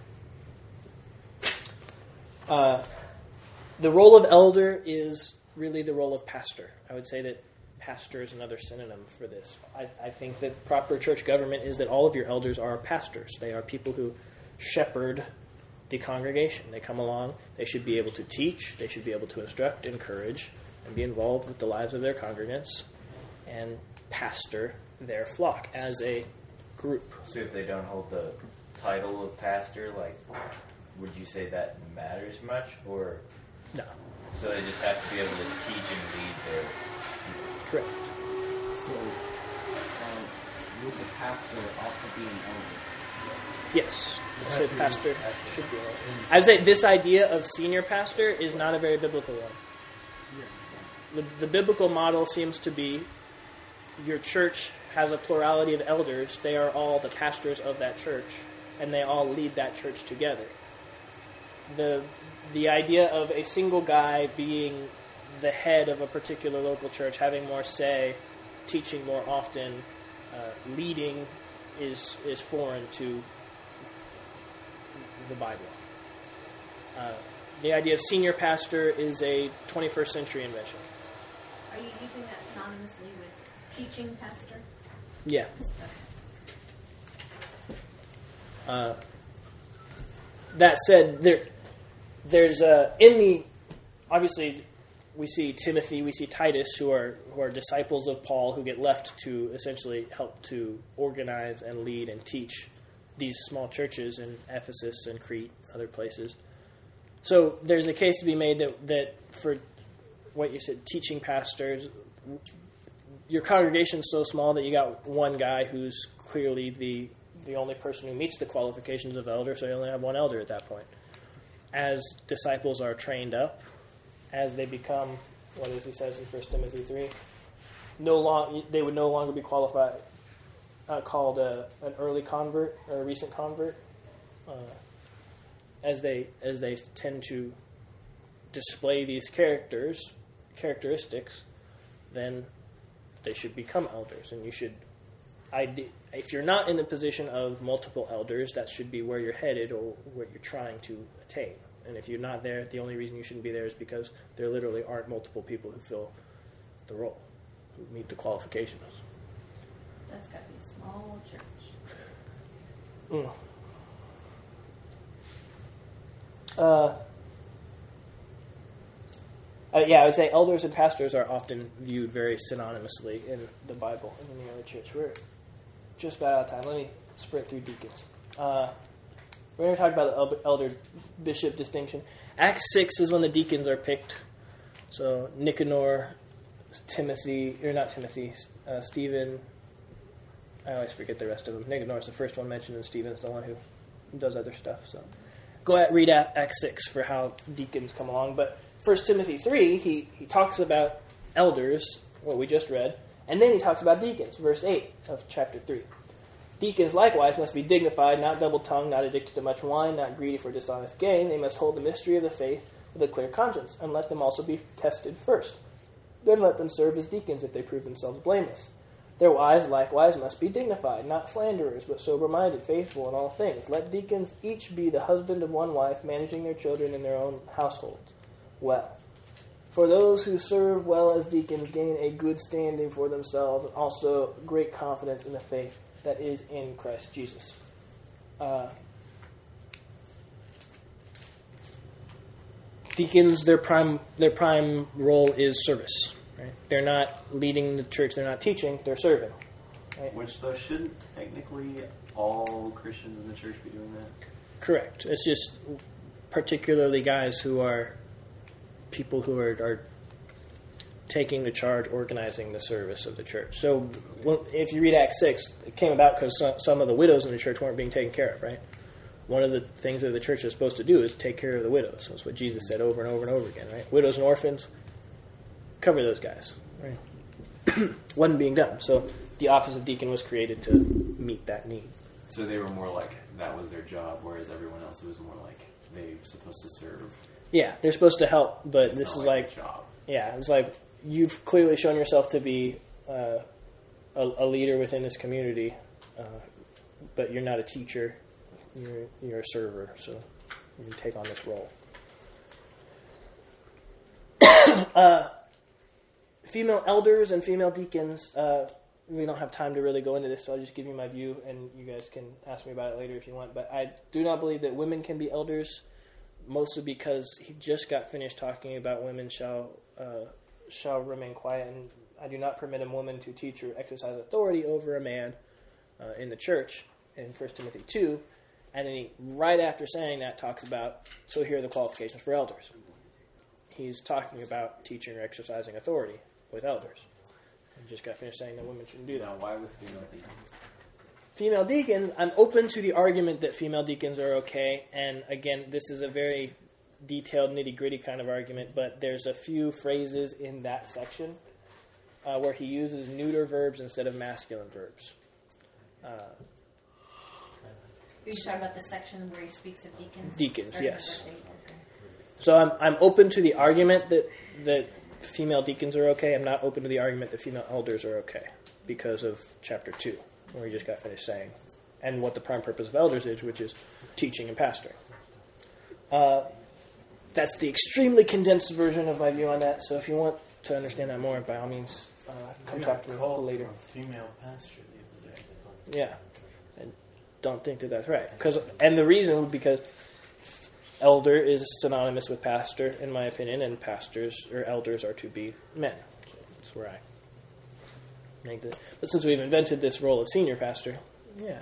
The role of elder is really the role of pastor. I would say that pastor is another synonym for this. I think that proper church government is that all of your elders are pastors. They are people who shepherd the congregation. They come along. They should be able to teach. They should be able to instruct, encourage, and be involved with the lives of their congregants and pastor their flock as a group. So if they don't hold the title of pastor, like, would you say that matters much, or No. so they just have to be able to teach and lead their people? Correct. So, would the pastor also be an elder? Yes. I say pastor should be. I would say this idea of senior pastor is not a very biblical one. The biblical model seems to be your church has a plurality of elders. They are all the pastors of that church, and they all lead that church together. The idea of a single guy being the head of a particular local church, having more say, teaching more often, leading is foreign to the Bible. The idea of senior pastor is a 21st century invention. Are you using that synonymously with teaching pastor? Yeah. Okay. That said, there's in the obviously we see Timothy, we see Titus, who are disciples of Paul, who get left to essentially help to organize and lead and teach these small churches in Ephesus and Crete, other places. So there's a case to be made that for what you said, teaching pastors, your congregation's so small that you got one guy who's clearly the only person who meets the qualifications of elder, so you only have one elder at that point. As disciples are trained up, as they become, what as he says in 1 Timothy 3, they would no longer be qualified called an early convert or a recent convert, as they tend to display these characteristics, then they should become elders, and you should. If you're not in the position of multiple elders, that should be where you're headed or what you're trying to attain. And if you're not there, the only reason you shouldn't be there is because there literally aren't multiple people who fill the role, who meet the qualifications. That's got to be a small church. I would say elders and pastors are often viewed very synonymously in the Bible and in the early church. We're just about out of time. Let me sprint through deacons. We're going to talk about the elder-bishop distinction. Acts 6 is when the deacons are picked. So Nicanor, Stephen. I always forget the rest of them. Nicanor is the first one mentioned, and Stephen's the one who does other stuff. So go ahead, read Acts 6 for how deacons come along. But 1 Timothy 3, he talks about elders, what we just read, and then he talks about deacons, verse 8 of chapter 3. Deacons likewise must be dignified, not double-tongued, not addicted to much wine, not greedy for dishonest gain. They must hold the mystery of the faith with a clear conscience, and let them also be tested first. Then let them serve as deacons if they prove themselves blameless. Their wives likewise must be dignified, not slanderers, but sober-minded, faithful in all things. Let deacons each be the husband of one wife, managing their children in their own households well. For those who serve well as deacons gain a good standing for themselves, and also great confidence in the faith that is in Christ Jesus. Deacons, their prime role is service. Right? They're not leading the church. They're not teaching. They're serving. Right? Which, though, shouldn't technically all Christians in the church be doing that? Correct. It's just particularly guys who are people who are taking the charge, organizing the service of the church. So if you read Acts 6, it came about because some of the widows in the church weren't being taken care of, right? One of the things that the church is supposed to do is take care of the widows. That's what Jesus said over and over and over again, right? Widows and orphans, cover those guys, right? Wasn't being done. So the office of deacon was created to meet that need. So they were more like that was their job, whereas everyone else was more like they were supposed to serve. Yeah, they're supposed to help, but It's this not is like like a job. Yeah, it's like you've clearly shown yourself to be a leader within this community, but you're not a teacher. You're a server, so you take on this role. Female elders and female deacons. We don't have time to really go into this, so I'll just give you my view, and you guys can ask me about it later if you want. But I do not believe that women can be elders, mostly because he just got finished talking about women shall remain quiet, and I do not permit a woman to teach or exercise authority over a man in the church in 1 Timothy 2. And then he, right after saying that, talks about, so here are the qualifications for elders. He's talking about teaching or exercising authority with elders. He just got finished saying that women shouldn't do that. Now, why with female deacons? Female deacons, I'm open to the argument that female deacons are okay. And again, this is a very detailed, nitty-gritty kind of argument, but there's a few phrases in that section where he uses neuter verbs instead of masculine verbs. You're talking about the section where he speaks of deacons? Deacons, yes. Okay. So I'm open to the argument that female deacons are okay. I'm not open to the argument that female elders are okay because of chapter 2, where he just got finished saying, and what the prime purpose of elders is, which is teaching and pastoring. That's the extremely condensed version of my view on that. So if you want to understand that more, by all means, come talk to me later. A female pastor the other day. Yeah. Don't think that that's right. And the reason because elder is synonymous with pastor, in my opinion, and pastors or elders are to be men. So that's where I make that. But since we've invented this role of senior pastor, yeah,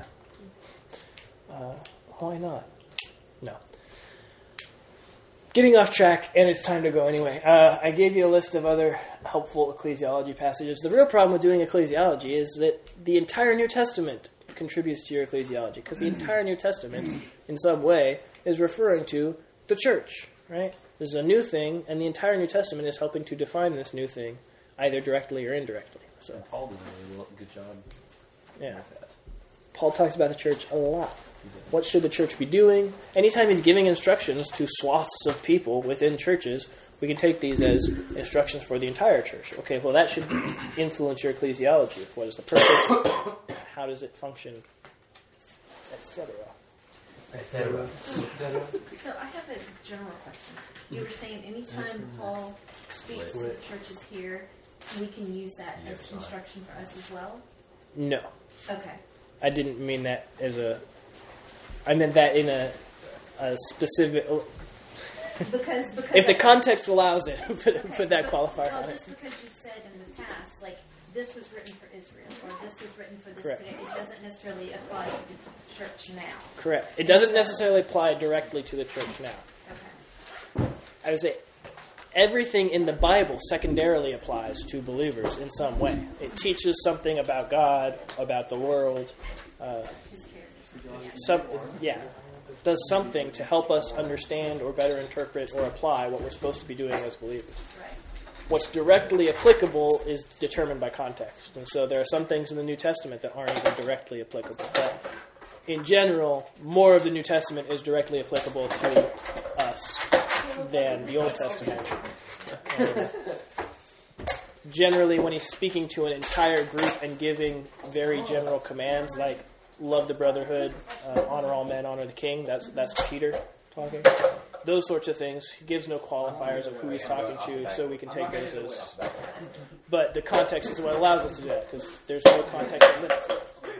why not? No. Getting off track, and it's time to go anyway. I gave you a list of other helpful ecclesiology passages. The real problem with doing ecclesiology is that the entire New Testament contributes to your ecclesiology, because the entire New Testament, in some way, is referring to the church, right? There's a new thing, and the entire New Testament is helping to define this new thing, either directly or indirectly. So Paul did a really good job. Yeah. With that. Paul talks about the church a lot. What should the church be doing? Anytime he's giving instructions to swaths of people within churches, we can take these as instructions for the entire church. Okay, well, that should influence your ecclesiology. What is the purpose? How does it function? Etc. So I have a general question. You were saying anytime Paul speaks to the churches here, we can use that as instruction for us as well? No. Okay. I didn't mean that as a... I meant that in a specific... Because if the context allows it, put that qualifier on it. Just because you said in the past, like, this was written for Israel, or this was written for this, Correct. it doesn't necessarily apply to the church now. Correct. It doesn't necessarily apply directly to the church now. Okay. I would say everything in the Bible secondarily applies to believers in some way. It teaches something about God, about the world. His character. Does something to help us understand or better interpret or apply what we're supposed to be doing as believers. Right. What's directly applicable is determined by context. And so there are some things in the New Testament that aren't even directly applicable. But in general, more of the New Testament is directly applicable to us than the Old Testament. Generally, when he's speaking to an entire group and giving very general commands like love the brotherhood, honor all men, honor the king, that's Peter talking. Those sorts of things. He gives no qualifiers of who he's talking to, so we can take those as... But the context is what allows us to do that, because there's no context that limits it.